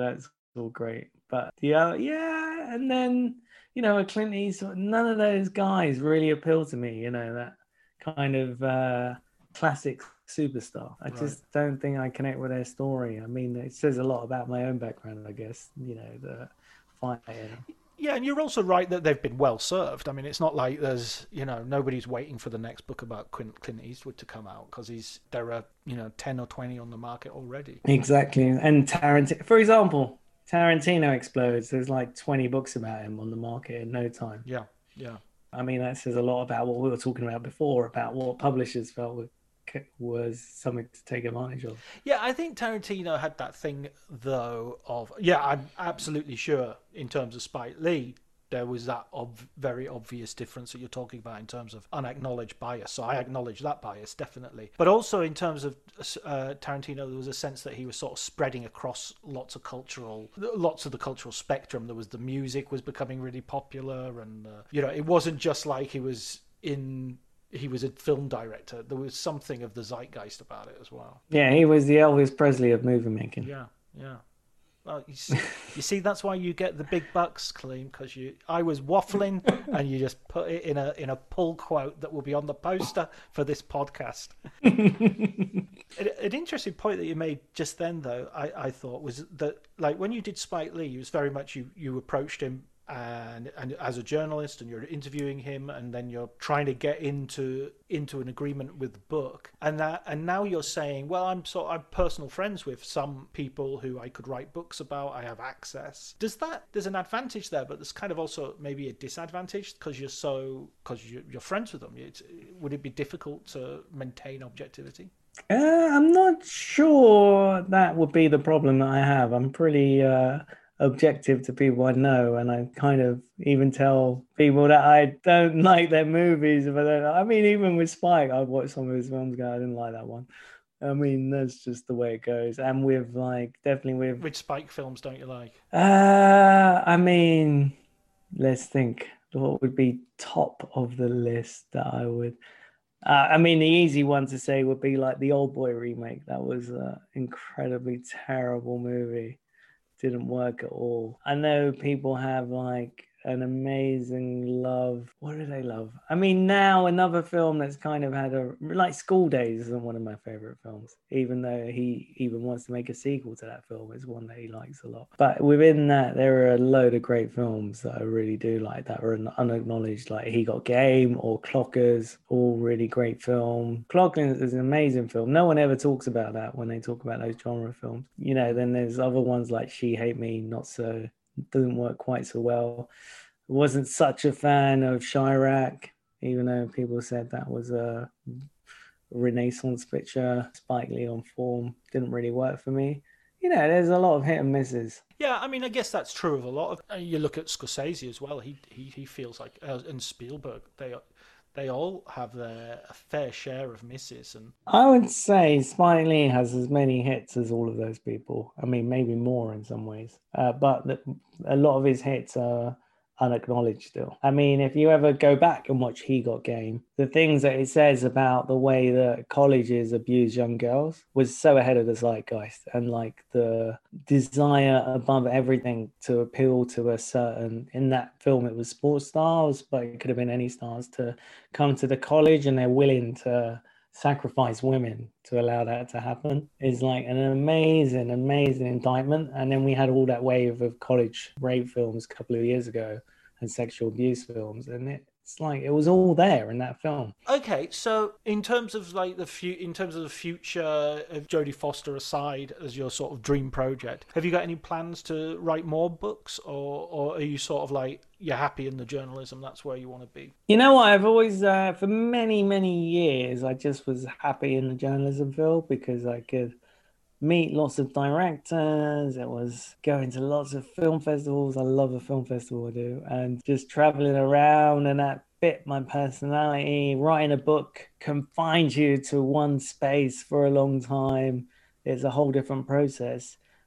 all great. But yeah, yeah, and then you know, Clint Eastwood, none of those guys really appeal to me. You know, that kind of uh, classic superstar. I Right. just don't think I connect with their story. I mean, it says a lot about my own background, I guess. You know, the fighting. Yeah, and you're also right that they've been well served. I mean, it's not like there's, you know, nobody's waiting for the next book about Clint, Clint Eastwood to come out because he's there are, you know, ten or twenty on the market already. Exactly. And Tarantino, for example, Tarantino explodes. There's like twenty books about him on the market in no time. Yeah, yeah. I mean, that says a lot about what we were talking about before, about what publishers felt was something to take advantage of. Yeah, I think Tarantino had that thing, though, of, yeah, I'm absolutely sure in terms of Spike Lee, there was that ob- very obvious difference that you're talking about in terms of unacknowledged bias. So I acknowledge that bias, definitely. But also in terms of uh, Tarantino, there was a sense that he was sort of spreading across lots of cultural, lots of the cultural spectrum. There was the music was becoming really popular. And, uh, you know, it wasn't just like he was in... he was a film director. There was something of the zeitgeist about it as well. Yeah, he was the Elvis Presley of movie making. Yeah, yeah. Well, you see, you see that's why you get the big bucks, Kaleem, because you. I was waffling, and you just put it in a in a pull quote that will be on the poster for this podcast. an, an interesting point that you made just then, though, I, I thought was that, like, when you did Spike Lee, it was very much you you approached him. And, and as a journalist, and you're interviewing him, and then you're trying to get into into an agreement with the book, and that and now you're saying, well, I'm so I'm personal friends with some people who I could write books about. I have access. Does that there's an advantage there, but there's kind of also maybe a disadvantage because you're so because you, you're friends with them. It's, would it be difficult to maintain objectivity? Uh, I'm not sure that would be the problem that I have. I'm pretty. Uh... objective to people I know, and I kind of even tell people that I don't like their movies if I don't know. I mean, even with Spike, I've watched some of his films, go, I didn't like that one. I mean, that's just the way it goes. And with like, definitely with... Which Spike films don't you like? Uh, I mean, let's think. What would be top of the list that I would... Uh, I mean, the easy one to say would be like the Old Boy remake. That was an incredibly terrible movie. Didn't work at all. I know people have like an amazing love. What do they love? I mean, now another film that's kind of had a, like School Days isn't one of my favorite films, even though he even wants to make a sequel to that film. It's one that he likes a lot. But within that, there are a load of great films that I really do like that are unacknowledged, like He Got Game or Clockers, all really great film. Clockers is an amazing film. No one ever talks about that when they talk about those genre films. You know, then there's other ones like She Hate Me, not so, doesn't work quite so well. Wasn't such a fan of Chirac, even though people said that was a Renaissance picture. Spike Lee on form didn't really work for me. You know, there's a lot of hit and misses. Yeah, I mean, I guess that's true of a lot of. Uh, you look at Scorsese as well. He he he feels like, uh, and Spielberg, they they all have their a fair share of misses. And I would say Spike Lee has as many hits as all of those people. I mean, maybe more in some ways, uh, but the, a lot of his hits are unacknowledged still. I mean, if you ever go back and watch He Got Game, the things that it says about the way that colleges abuse young girls was so ahead of the zeitgeist, and like the desire above everything to appeal to a certain, in that film it was sports stars, but it could have been any stars, to come to the college, and they're willing to sacrifice women to allow that to happen, is like an amazing, amazing indictment. And then we had all that wave of college rape films a couple of years ago and sexual abuse films, and it's like it was all there in that film. Okay, so in terms of like the fu- in terms of the future of Jodie Foster aside as your sort of dream project, have you got any plans to write more books, or or are you sort of like you're happy in the journalism, that's where you want to be? You know what, I've always uh, for many many years I just was happy in the journalism field because I could meet lots of directors. It was going to lots of film festivals. I love a film festival, I do. And just traveling around, and that fit my personality. Writing a book confines you to one space for a long time. It's a whole different process.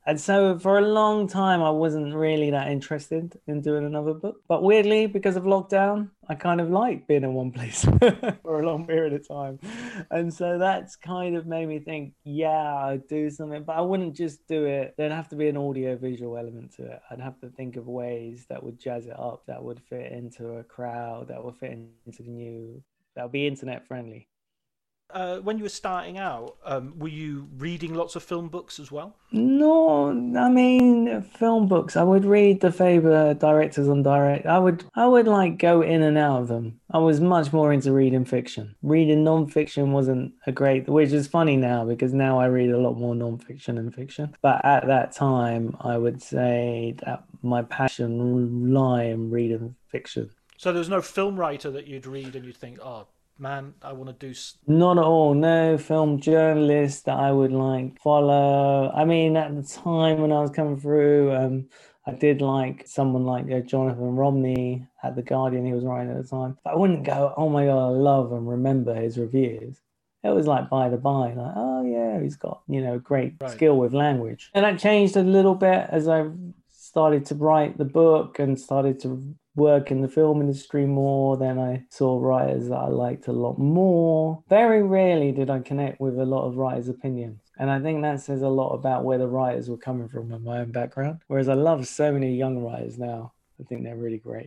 And so for a long time, I wasn't really that interested in doing another book. But weirdly, because of lockdown, I kind of like being in one place for a long period of time. And so that's kind of made me think, yeah, I'd do something, but I wouldn't just do it. There'd have to be an audio visual element to it. I'd have to think of ways that would jazz it up, that would fit into a crowd, that would fit into the new, that would be internet friendly. Uh, when you were starting out, um, were you reading lots of film books as well? No, I mean film books. I would read the Faber directors on direct. I would, I would like go in and out of them. I was much more into reading fiction. Reading non-fiction wasn't a great, which is funny now because now I read a lot more non-fiction than fiction. But at that time, I would say that my passion lie in reading fiction. So there was no film writer that you'd read and you'd think, oh, man, I want to do... Not at all. No film journalist that I would like follow. I mean, at the time when I was coming through, um, I did like someone like uh, Jonathan Romney at The Guardian. He was writing at the time. But I wouldn't go, oh my God, I love and remember his reviews. It was like by the by, like, oh yeah, he's got, you know, great right. skill with language. And that changed a little bit as I started to write the book and started to work in the film industry more. Then I saw writers that I liked a lot more. Very rarely did I connect with a lot of writers' opinions. And I think that says a lot about where the writers were coming from in my own background. Whereas I love so many young writers now. I think they're really great.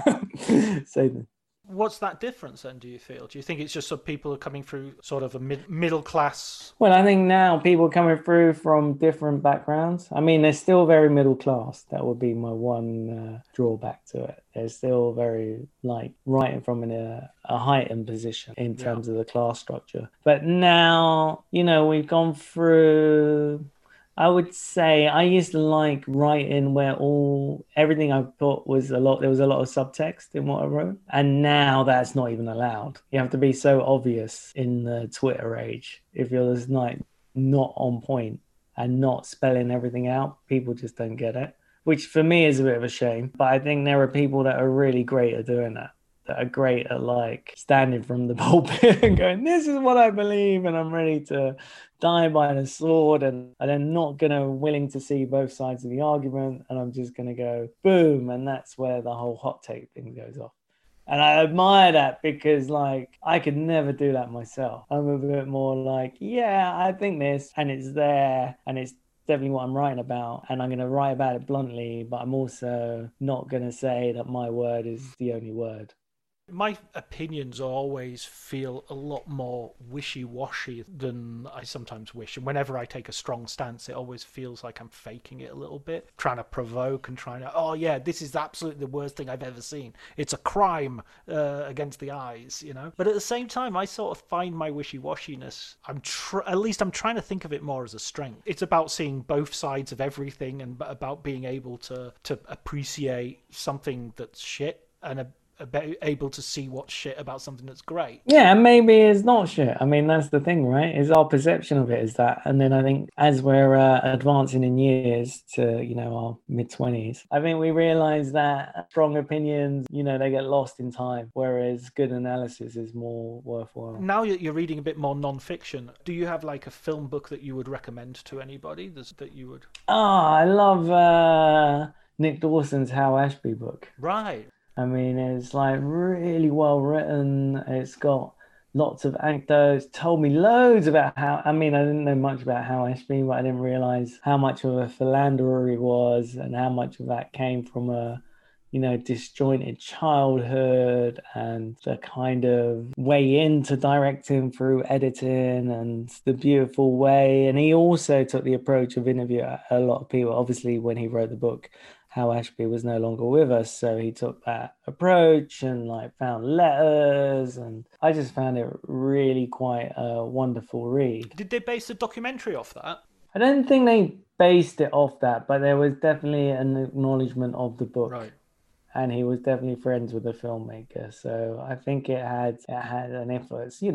So, what's that difference then, do you feel? Do you think it's just some people are coming through sort of a mid- middle class? Well, I think now people coming through from different backgrounds. I mean, they're still very middle class. That would be my one uh, drawback to it. They're still very, like, writing from an, uh, a heightened position in terms yeah. of the class structure. But now, you know, we've gone through... I would say I used to like writing where all everything I put was a lot. There was a lot of subtext in what I wrote, and now that's not even allowed. You have to be so obvious in the Twitter age. If you're just like not on point and not spelling everything out, people just don't get it. Which for me is a bit of a shame. But I think there are people that are really great at doing that. That are great at like standing from the pulpit and going, this is what I believe, and I'm ready to die by the sword, and I'm not gonna willing to see both sides of the argument, and I'm just gonna go boom, and that's where the whole hot take thing goes off. And I admire that because like I could never do that myself. I'm a bit more like, yeah, I think this, and it's there, and it's definitely what I'm writing about, and I'm going to write about it bluntly, but I'm also not going to say that my word is the only word. My opinions always feel a lot more wishy-washy than I sometimes wish. And whenever I take a strong stance, it always feels like I'm faking it a little bit, trying to provoke and trying to, oh yeah, this is absolutely the worst thing I've ever seen. It's a crime uh, against the eyes, you know? But at the same time, I sort of find my wishy-washiness, I'm tr- at least I'm trying to think of it more as a strength. It's about seeing both sides of everything and about being able to, to appreciate something that's shit and a able to see what's shit about something that's great. Yeah, and maybe it's not shit. I mean, that's the thing, right? Is our perception of it is that. And then I think as we're uh, advancing in years to, you know, our mid-twenties, I think we realize that strong opinions, you know, they get lost in time, whereas good analysis is more worthwhile. Now you're reading a bit more non-fiction. Do you have like a film book that you would recommend to anybody that you would? Oh, I love uh, Nick Dawson's Hal Ashby book. Right. I mean, it's like really well written. It's got lots of anecdotes. Told me loads about how, I mean, I didn't know much about Hal Ashby, but I didn't realize how much of a philanderer he was and how much of that came from a, you know, disjointed childhood and the kind of way into directing through editing and the beautiful way. And he also took the approach of interviewing a lot of people. Obviously, when he wrote the book, Hal Ashby was no longer with us, so he took that approach and like found letters, and I just found it really quite a wonderful read. Did they base a documentary off that? I don't think they based it off that, but there was definitely an acknowledgement of the book. Right. And he was definitely friends with the filmmaker, so I think it had it had an influence. You know,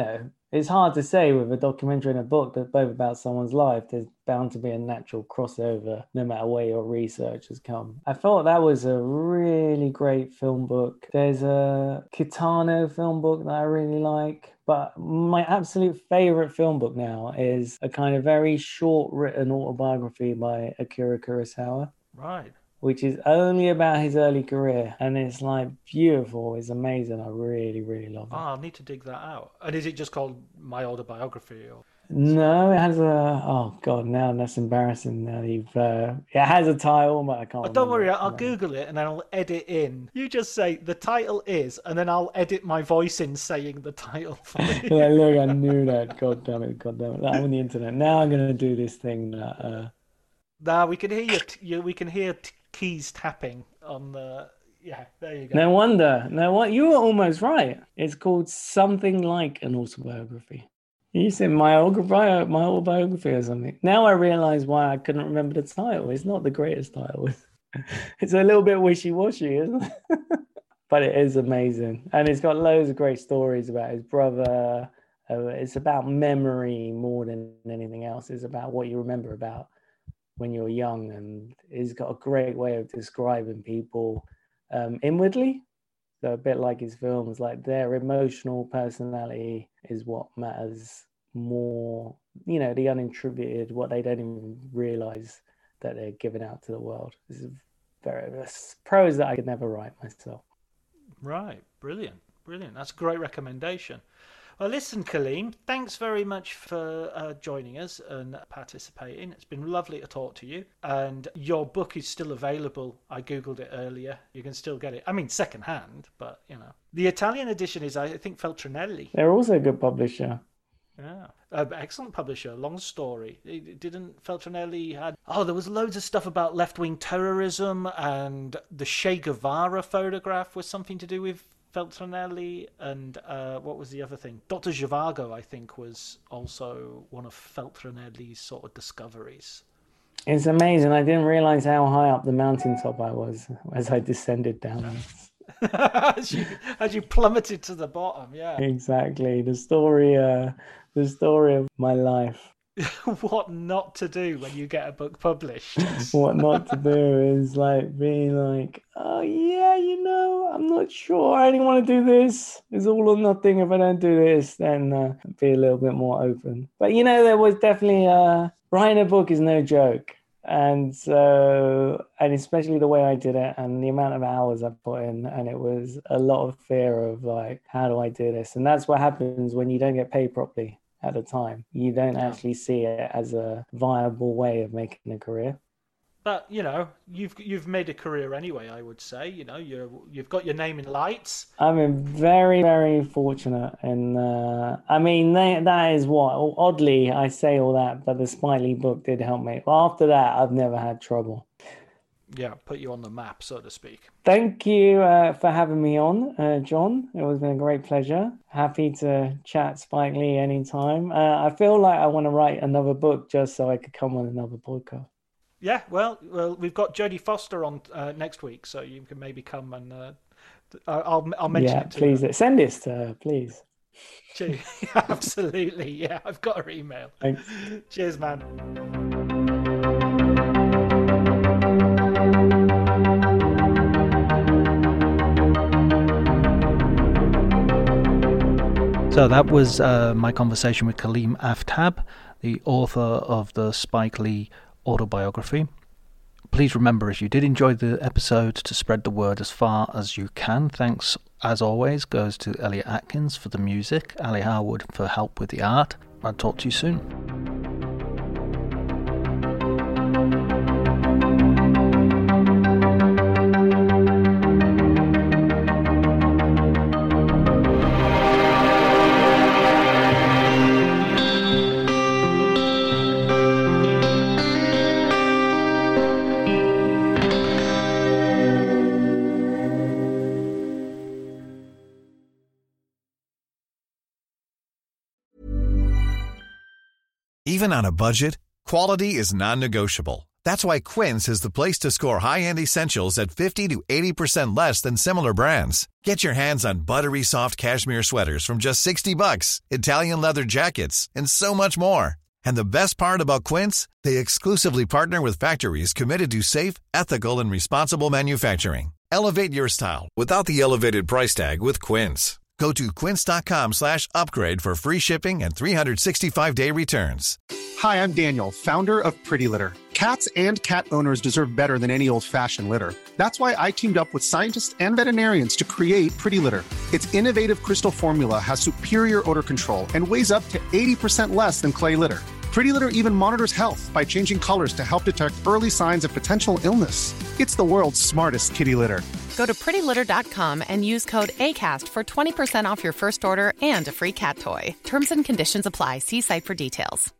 It's hard to say with a documentary and a book that's both about someone's life. There's bound to be a natural crossover no matter where your research has come. I thought that was a really great film book. There's a Kitano film book that I really like. But my absolute favorite film book now is a kind of very short written autobiography by Akira Kurosawa. Right. Which is only about his early career. And it's like beautiful. It's amazing. I really, really love it. Oh, I'll need to dig that out. And is it just called My Autobiography? Or... No, it has a... Oh, God, now that's embarrassing. Now you've... Uh, it has a title, but I can't oh, Don't worry, it. I'll no. Google it and then I'll edit in. You just say, the title is, and then I'll edit my voice in saying the title for you. Like, look, I knew that. God damn it, God damn it. I'm on the internet. Now I'm going to do this thing that... Uh... Now we can hear you, you we can hear t- keys tapping on the... Yeah, there you go. No wonder. No what you were almost right. It's called something like an autobiography. You said my autobiography, my autobiography or something. Now I realise why I couldn't remember the title. It's not the greatest title. It's a little bit wishy-washy, isn't it? But it is amazing. And it's got loads of great stories about his brother. Uh, it's about memory more than anything else. It's about what you remember about when you're young. And he's got a great way of describing people um, inwardly. So a bit like his films, like their emotional personality is what matters more, you know, the unintributed, what they don't even realize that they're giving out to the world. This is very prose that I could never write myself. Right, brilliant, brilliant. That's a great recommendation. Well, listen, Kaleem, thanks very much for uh, joining us and participating. It's been lovely to talk to you. And your book is still available. I Googled it earlier. You can still get it. I mean, secondhand, but, you know. The Italian edition is, I think, Feltrinelli. They're also a good publisher. Yeah, uh, excellent publisher. Long story. It didn't Feltrinelli had... Oh, there was loads of stuff about left-wing terrorism, and the Che Guevara photograph was something to do with Feltrinelli, and uh, what was the other thing? Doctor Zhivago, I think, was also one of Feltrinelli's sort of discoveries. It's amazing. I didn't realize how high up the mountaintop I was as I descended down. as, you, as you plummeted to the bottom, yeah. Exactly. The story, uh, the story of my life. What not to do when you get a book published. What not to do is like being like, oh yeah, you know, I'm not sure. I only want to do this. It's all or nothing. If I don't do this, then uh, be a little bit more open. But you know, there was definitely uh, writing a book is no joke. And so, and especially the way I did it and the amount of hours I put in, and it was a lot of fear of like, how do I do this? And that's what happens when you don't get paid properly at the time. You don't yeah. actually see it as a viable way of making a career. But you know, you've you've made a career anyway. I would say, you know, you're you've got your name in lights. I'm very very fortunate, and uh, I mean they, that is what. Oddly, I say all that, but the Spike Lee book did help me. Well, after that, I've never had trouble. Yeah, put you on the map, so to speak. Thank you uh, for having me on, uh, John. It was been a great pleasure. Happy to chat Spike Lee anytime. Uh, I feel like I want to write another book just so I could come on another podcast. Yeah, well, well, we've got Jodie Foster on uh, next week, so you can maybe come and uh, I'll I'll mention yeah, it to please her. Send this to her, please. Yeah, absolutely, yeah, I've got her email. Thanks. Cheers, man. So that was uh, my conversation with Kaleem Aftab, the author of the Spike Lee autobiography. Please remember, if you did enjoy the episode, to spread the word as far as you can. Thanks, as always, goes to Elliot Atkins for the music, Ali Harwood for help with the art. I'll talk to you soon. Even on a budget, quality is non-negotiable. That's why Quince is the place to score high-end essentials at fifty to eighty percent less than similar brands. Get your hands on buttery soft cashmere sweaters from just sixty bucks, Italian leather jackets, and so much more. And the best part about Quince, they exclusively partner with factories committed to safe, ethical, and responsible manufacturing. Elevate your style without the elevated price tag with Quince. Go to quince.com slash upgrade for free shipping and three sixty-five day returns. Hi, I'm Daniel, founder of Pretty Litter. Cats and cat owners deserve better than any old-fashioned litter. That's why I teamed up with scientists and veterinarians to create Pretty Litter. Its innovative crystal formula has superior odor control and weighs up to eighty percent less than clay litter. Pretty Litter even monitors health by changing colors to help detect early signs of potential illness. It's the world's smartest kitty litter. Go to pretty litter dot com and use code ACAST for twenty percent off your first order and a free cat toy. Terms and conditions apply. See site for details.